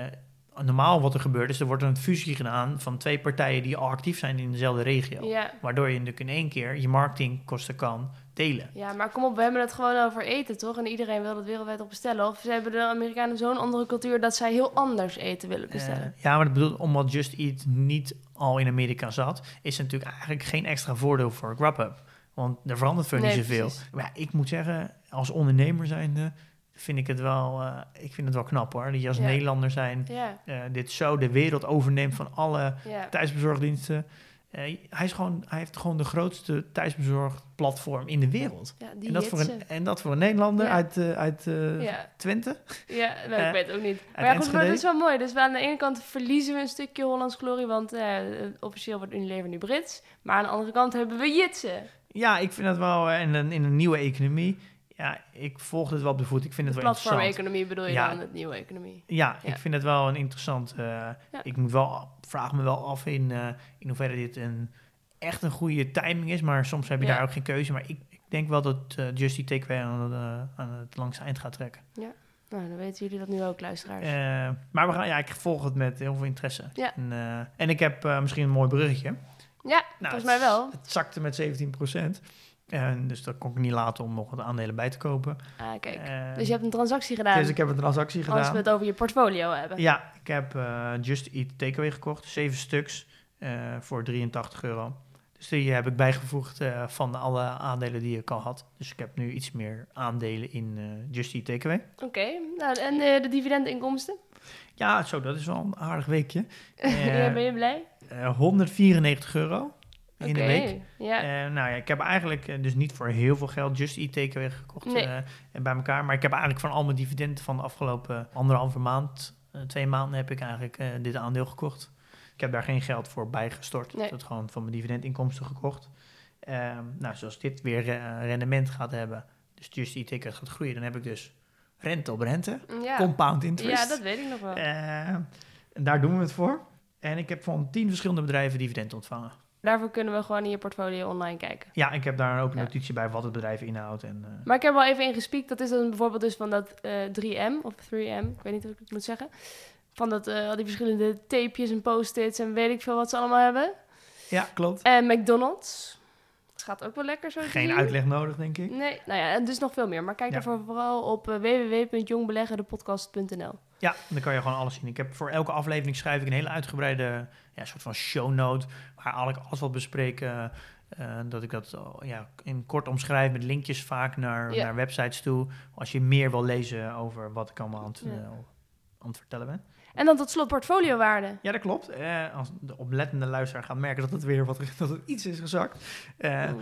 normaal wat er gebeurt is, er wordt een fusie gedaan van twee partijen die al actief zijn in dezelfde regio. Ja. Waardoor je natuurlijk in één keer je marketingkosten kan delen. Ja, maar kom op, we hebben het gewoon over eten, toch? En iedereen wil het wereldwijd op bestellen. Of ze hebben de Amerikanen zo'n andere cultuur dat zij heel anders eten willen bestellen. Uh, ja, maar dat bedoelt, omdat Just Eat niet al in Amerika zat, is er natuurlijk eigenlijk geen extra voordeel voor Grubhub. Want er verandert voor Nee, niet zoveel. precies. Maar ja, ik moet zeggen, als ondernemer zijnde, vind ik het wel, uh, ik vind het wel knap hoor. Dat je als Ja. Nederlander zijn, Ja, uh, dit zo de wereld overneemt van alle ja. thuisbezorgdiensten. Uh, hij, is gewoon, hij heeft gewoon de grootste thuisbezorgplatform in de wereld. ja die En dat, voor hitsen. een, en dat voor een Nederlander Ja. uit, uh, uit uh, Ja. Twente. Ja, nou, Uh, ik weet het ook niet. Maar uit ja, goed, maar Enschede. dat is wel mooi. Dus we aan de ene kant verliezen we een stukje Hollands glorie, want uh, officieel wordt Unilever nu Brits. Maar aan de andere kant hebben we Jitsen. Ja, ik vind dat wel, uh, in, een, in een nieuwe economie, ja, ik volg het wel op de voet. Ik vind De het wel interessant. platformeconomie bedoel je Ja. dan, het nieuwe economie. Ja, Ja. ik vind het wel een interessant. Uh, Ja. Ik moet wel, vraag me wel af in, uh, in hoeverre dit een, echt een goede timing is. Maar soms heb je Ja. daar ook geen keuze. Maar ik, ik denk wel dat uh, Just Eat Takeaway aan, uh, aan het langste eind gaat trekken. Nou, dan weten jullie dat nu ook, luisteraars. Uh, maar we gaan, ja, ik volg het met heel veel interesse. Ja. En, uh, en ik heb uh, misschien een mooi bruggetje. ja, Nou, volgens mij wel. Het, het zakte met zeventien procent. En dus dat kon ik niet laten om nog wat aandelen bij te kopen. Ah, kijk. Uh, Dus je hebt een transactie gedaan. Dus ik heb een transactie gedaan. Als we het over je portfolio hebben. Ja, ik heb uh, Just Eat Takeaway gekocht. Zeven stuks uh, voor drieëntachtig euro. Dus die heb ik bijgevoegd uh, van alle aandelen die ik al had. Dus ik heb nu iets meer aandelen in uh, Just Eat Takeaway. Oké, okay. Nou, en uh, de dividendinkomsten? Ja, zo, dat is wel een aardig weekje. Uh, Uh, ben je blij? uh, honderdvierennegentig euro in okay. een week. Ja. Uh, nou ja, ik heb eigenlijk uh, dus niet voor heel veel geld Just Eat Takeaway gekocht Nee. uh, bij elkaar. Maar ik heb eigenlijk van al mijn dividenden van de afgelopen anderhalve maand, uh, twee maanden heb ik eigenlijk uh, dit aandeel gekocht. Ik heb daar geen geld voor bijgestort. Nee. Ik heb het gewoon van mijn dividendinkomsten gekocht. Uh, nou, zoals dit weer uh, rendement gaat hebben, dus Just Eat Takeaway gaat groeien, dan heb ik dus rente op rente, Ja. compound interest. Ja, dat weet ik nog wel. Uh, en daar doen we het voor. En ik heb van tien verschillende bedrijven dividend ontvangen. Daarvoor kunnen we gewoon in je portfolio online kijken. Ja, ik heb daar ook een Ja. notitie bij wat het bedrijf inhoudt. En, uh, Maar ik heb wel even ingespiekt. Dat is dan bijvoorbeeld dus van dat uh, drie M of drie M. Ik weet niet hoe ik het moet zeggen. Van dat, uh, al die verschillende tapejes en post-its en weet ik veel wat ze allemaal hebben. ja, klopt. En McDonald's. Het gaat ook wel lekker zo te Geen zien. uitleg nodig, denk ik. Nee, nou ja, en dus nog veel meer. Maar kijk Ja. daarvoor vooral op uh, w w w punt jongbeleggen de podcast punt n l. Ja, dan kan je gewoon alles zien. Ik heb voor elke aflevering schrijf ik een hele uitgebreide ja, soort van shownote, waar eigenlijk alles wat bespreek, uh, uh, dat ik dat uh, ja, in kort omschrijf met linkjes vaak naar, Ja. naar websites toe. Als je meer wil lezen over wat ik allemaal aan het, Ja. uh, aan het vertellen ben. En dan tot slot portfoliowaarde. Ja, dat klopt. Uh, als de oplettende luisteraar gaat merken dat het weer wat, dat het iets is gezakt. Uh,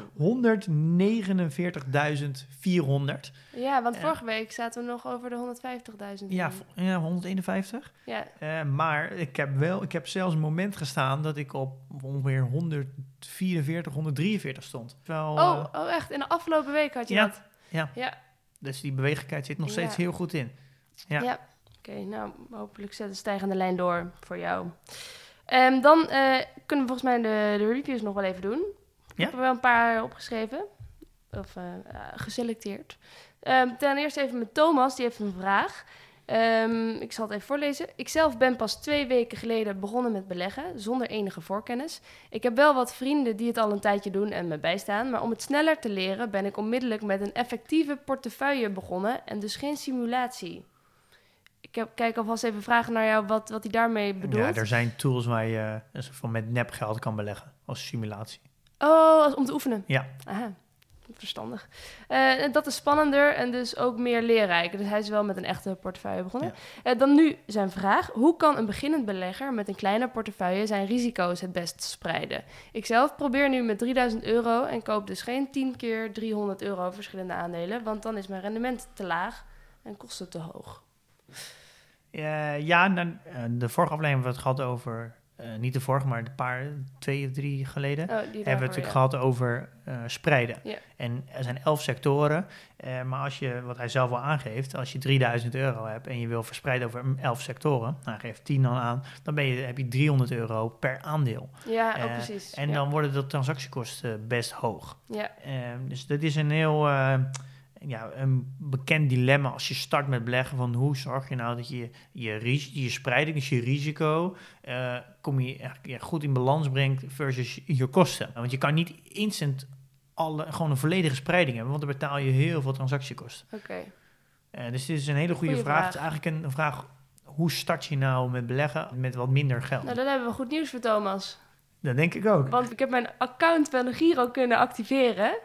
honderdnegenenveertigduizend vierhonderd. Ja, want Ja. vorige week zaten we nog over de honderdvijftigduizend. Ja, vo- ja, honderdeenenvijftig. Ja. Uh, maar ik heb wel, ik heb zelfs een moment gestaan dat ik op ongeveer honderdvierenveertig, honderdrieënveertig stond. Wel, Oh, uh, oh, echt? In de afgelopen week had je ja. dat? Ja. Ja. Dus die bewegelijkheid zit nog steeds Ja. heel goed in. Ja. Ja. Oké, nou, hopelijk zet een stijgende lijn door voor jou. Um, dan uh, kunnen we volgens mij de, de reviews nog wel even doen. Ik Ja. heb er wel een paar opgeschreven. Of uh, uh, geselecteerd. Um, ten eerste even met Thomas, die heeft een vraag. Um, ik zal het even voorlezen. Ik zelf ben pas twee weken geleden begonnen met beleggen, zonder enige voorkennis. Ik heb wel wat vrienden die het al een tijdje doen en me bijstaan. Maar om het sneller te leren ben ik onmiddellijk met een effectieve portefeuille begonnen en dus geen simulatie. Ik heb, kijk alvast even vragen naar jou wat, wat hij daarmee bedoelt. Ja, er zijn tools waar je uh, van met nepgeld kan beleggen als simulatie. Oh, als- om te oefenen. Ja. Aha, verstandig. Uh, en dat is spannender en dus ook meer leerrijk. Dus hij is wel met een echte portefeuille begonnen. Ja. Uh, dan nu zijn vraag. Hoe kan een beginnend belegger met een kleine portefeuille zijn risico's het best spreiden? Ik zelf probeer nu met drieduizend euro en koop dus geen tien keer driehonderd euro verschillende aandelen, want dan is mijn rendement te laag en kosten te hoog. Uh, ja, nou, uh, de vorige aflevering hebben we het gehad over, uh, niet de vorige, maar een paar, twee of drie geleden, Oh, die hebben we het daarvoor, natuurlijk ja. gehad over uh, spreiden. Ja. En er zijn elf sectoren, uh, maar als je, wat hij zelf al aangeeft, als je drieduizend euro hebt en je wil verspreiden over elf sectoren, nou hij geeft tien dan aan, dan ben je, heb je driehonderd euro per aandeel. Ja, oh, Uh, precies. En ja. dan worden de transactiekosten best hoog. Ja, Uh, dus dat is een heel... Uh, ja, een bekend dilemma als je start met beleggen van hoe zorg je nou dat je je, ris- je spreiding, dus je risico, uh, kom je echt, ja, goed in balans brengt versus je, je kosten. Want je kan niet instant alle, gewoon een volledige spreiding hebben, want dan betaal je heel veel transactiekosten. Oké. Okay. Uh, dus dit is een hele goede Goeie vraag. vraag. Het is eigenlijk een, een vraag, hoe start je nou met beleggen met wat minder geld? Nou, dan hebben we goed nieuws voor Thomas. Dat denk ik ook. Want ik heb mijn account van de Giro kunnen activeren.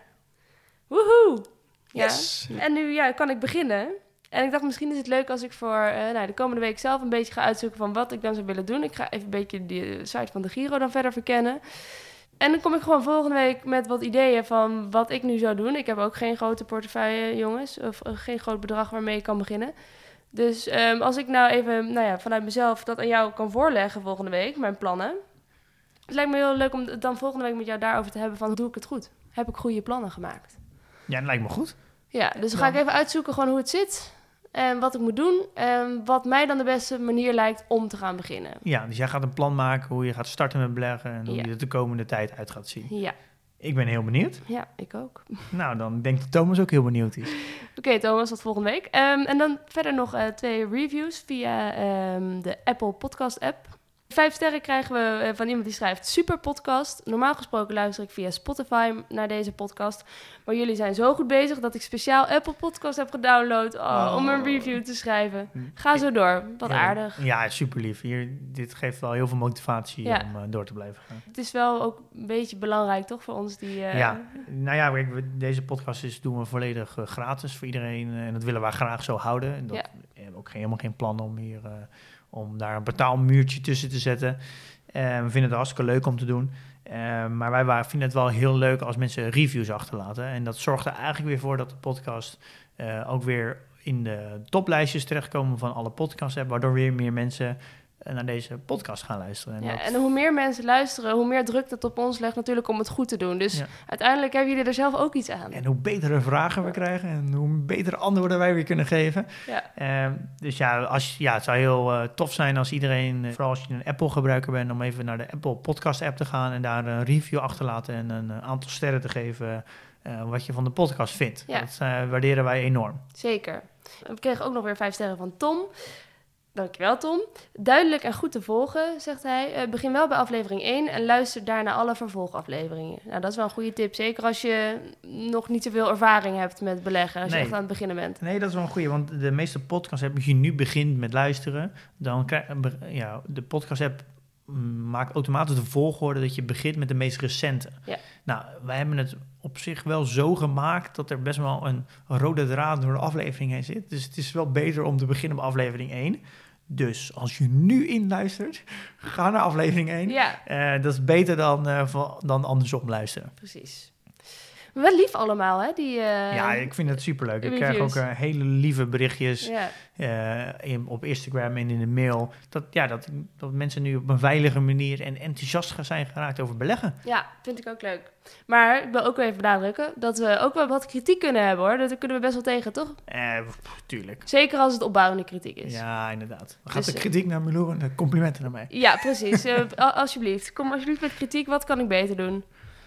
Woehoe! Ja. Yes. En nu ja, kan ik beginnen. En ik dacht, misschien is het leuk als ik voor uh, nou, de komende week zelf een beetje ga uitzoeken van wat ik dan zou willen doen. Ik ga even een beetje de site van de Giro dan verder verkennen. En dan kom ik gewoon volgende week met wat ideeën van wat ik nu zou doen. Ik heb ook geen grote portefeuille, jongens. Of uh, geen groot bedrag waarmee ik kan beginnen. Dus um, als ik nou even nou ja, vanuit mezelf dat aan jou kan voorleggen volgende week, mijn plannen. Het lijkt me heel leuk om het dan volgende week met jou daarover te hebben van, hoe doe ik het goed? Heb ik goede plannen gemaakt? Ja, dat lijkt me goed. Ja, dus dan ga ik even uitzoeken gewoon hoe het zit. En wat ik moet doen. En wat mij dan de beste manier lijkt om te gaan beginnen. Ja, dus jij gaat een plan maken hoe je gaat starten met beleggen en hoe Ja. je het de komende tijd uit gaat zien. Ja, Ik ben heel benieuwd. ja, ik ook. Nou, dan denk ik dat Thomas ook heel benieuwd is. Oké, okay, Thomas, tot volgende week. Um, en dan verder nog uh, twee reviews via um, de Apple Podcast app. Vijf sterren krijgen we uh, van iemand die schrijft super podcast. Normaal gesproken luister ik via Spotify naar deze podcast. Maar jullie zijn zo goed bezig dat ik speciaal Apple Podcast heb gedownload oh, Oh. om een review te schrijven. Ga zo door. Wat Heel- aardig. Ja, super lief. Hier, dit geeft wel heel veel motivatie Ja. om uh, door te blijven gaan. Het is wel ook een beetje belangrijk, toch, voor ons die... Uh, Ja, nou ja, kijk, we- deze podcast is, doen we volledig uh, gratis voor iedereen. uh, en dat willen wij graag zo houden. En dat, Ja. we hebben ook geen, helemaal geen plan om hier... Uh, om daar een betaalmuurtje tussen te zetten. Uh, we vinden het hartstikke leuk om te doen. Uh, maar wij waren, vinden het wel heel leuk als mensen reviews achterlaten. En dat zorgt er eigenlijk weer voor dat de podcast uh, ook weer in de toplijstjes terechtkomen van alle podcasts hebben, waardoor weer meer mensen uh, naar deze podcast gaan luisteren. En Ja, dat, en hoe meer mensen luisteren, hoe meer druk dat op ons legt natuurlijk om het goed te doen. Dus Ja. uiteindelijk hebben jullie er zelf ook iets aan. en hoe betere vragen we krijgen en hoe betere antwoorden wij weer kunnen geven. Ja. Uh, dus ja, als, ja, het zou heel uh, tof zijn als iedereen, uh, vooral als je een Apple-gebruiker bent, om even naar de Apple Podcast-app te gaan en daar een review achter te laten en een uh, aantal sterren te geven uh, wat je van de podcast vindt. Ja. Dat uh, waarderen wij enorm. Zeker. We kregen ook nog weer vijf sterren van Tom. Dankjewel, Tom. Duidelijk en goed te volgen, zegt hij. Uh, begin wel bij aflevering één en luister daarna alle vervolgafleveringen. Nou, dat is wel een goede tip. Zeker als je nog niet zoveel ervaring hebt met beleggen. Als Nee. je echt aan het beginnen bent. Nee, dat is wel een goeie, want de meeste podcast-app, als je nu begint met luisteren, dan krijg ja, de podcast-app mm, maakt automatisch de volgorde dat je begint met de meest recente. Ja. Nou, wij hebben het op zich wel zo gemaakt dat er best wel een rode draad door de aflevering heen zit. Dus het is wel beter om te beginnen op aflevering één. Dus als je nu inluistert, ga naar aflevering één. Ja, Uh, dat is beter dan, uh, van, dan andersom luisteren. precies. Maar wel lief allemaal, hè? Die, uh, ja, ik vind het superleuk. Ik krijg reviews. ook uh, hele lieve berichtjes. ja. Uh, in, op Instagram en in de mail. Dat, ja, dat, dat mensen nu op een veilige manier en enthousiast zijn geraakt over beleggen. Ja, vind ik ook leuk. Maar ik wil ook wel even benadrukken dat we ook wel wat kritiek kunnen hebben, hoor. Dat kunnen we best wel tegen, toch? Uh, tuurlijk. Zeker als het opbouwende kritiek is. Ja, inderdaad. Dan gaat Dus, de uh, kritiek naar Milou en de complimenten naar mij. Ja, precies. Uh, a- alsjeblieft. Kom alsjeblieft met kritiek. Wat kan ik beter doen?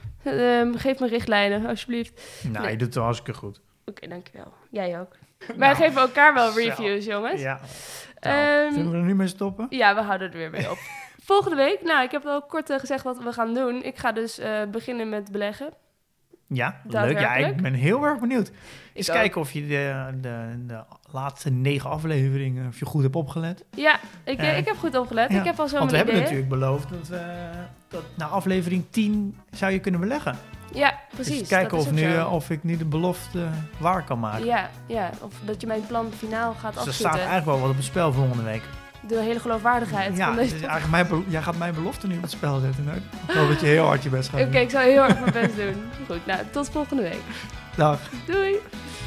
Uh, geef me richtlijnen, alsjeblieft. Nou, Nee. je doet het wel hartstikke goed. Oké, okay, dankjewel. Jij ook. Wij Nou, geven elkaar wel zo. reviews, jongens. Ja. Ehm, Nou, zullen we er nu mee stoppen? Ja, we houden er weer mee op. Volgende week, nou, ik heb wel kort uh, gezegd wat we gaan doen. Ik ga dus uh, beginnen met beleggen. Ja, leuk. Ja, Daadwerkelijk? ik ben heel erg benieuwd. Eens ook. kijken of je de, de, de laatste negen afleveringen of je goed hebt opgelet. Ja, ik, uh, Uh, ik heb goed opgelet. Ja, Ik heb al zo Want we mijn hebben ideeën. natuurlijk beloofd dat, we, dat na aflevering tien zou je kunnen beleggen. Ja, precies. Dus kijken dat is of, ook nu, zo. uh, of ik nu de belofte waar kan maken. Ja, ja, of dat je mijn plan finaal gaat Dus er afschieten. staat eigenlijk wel wat op het spel volgende week. De hele geloofwaardigheid Ja, van dus deze... eigenlijk mijn, be- jij gaat mijn belofte nu op het spel zetten. Nou, ik hoop dat je heel hard je best gaat Oké, doen. ik zal heel erg mijn best doen. Goed, nou, tot volgende week. Dag. Doei!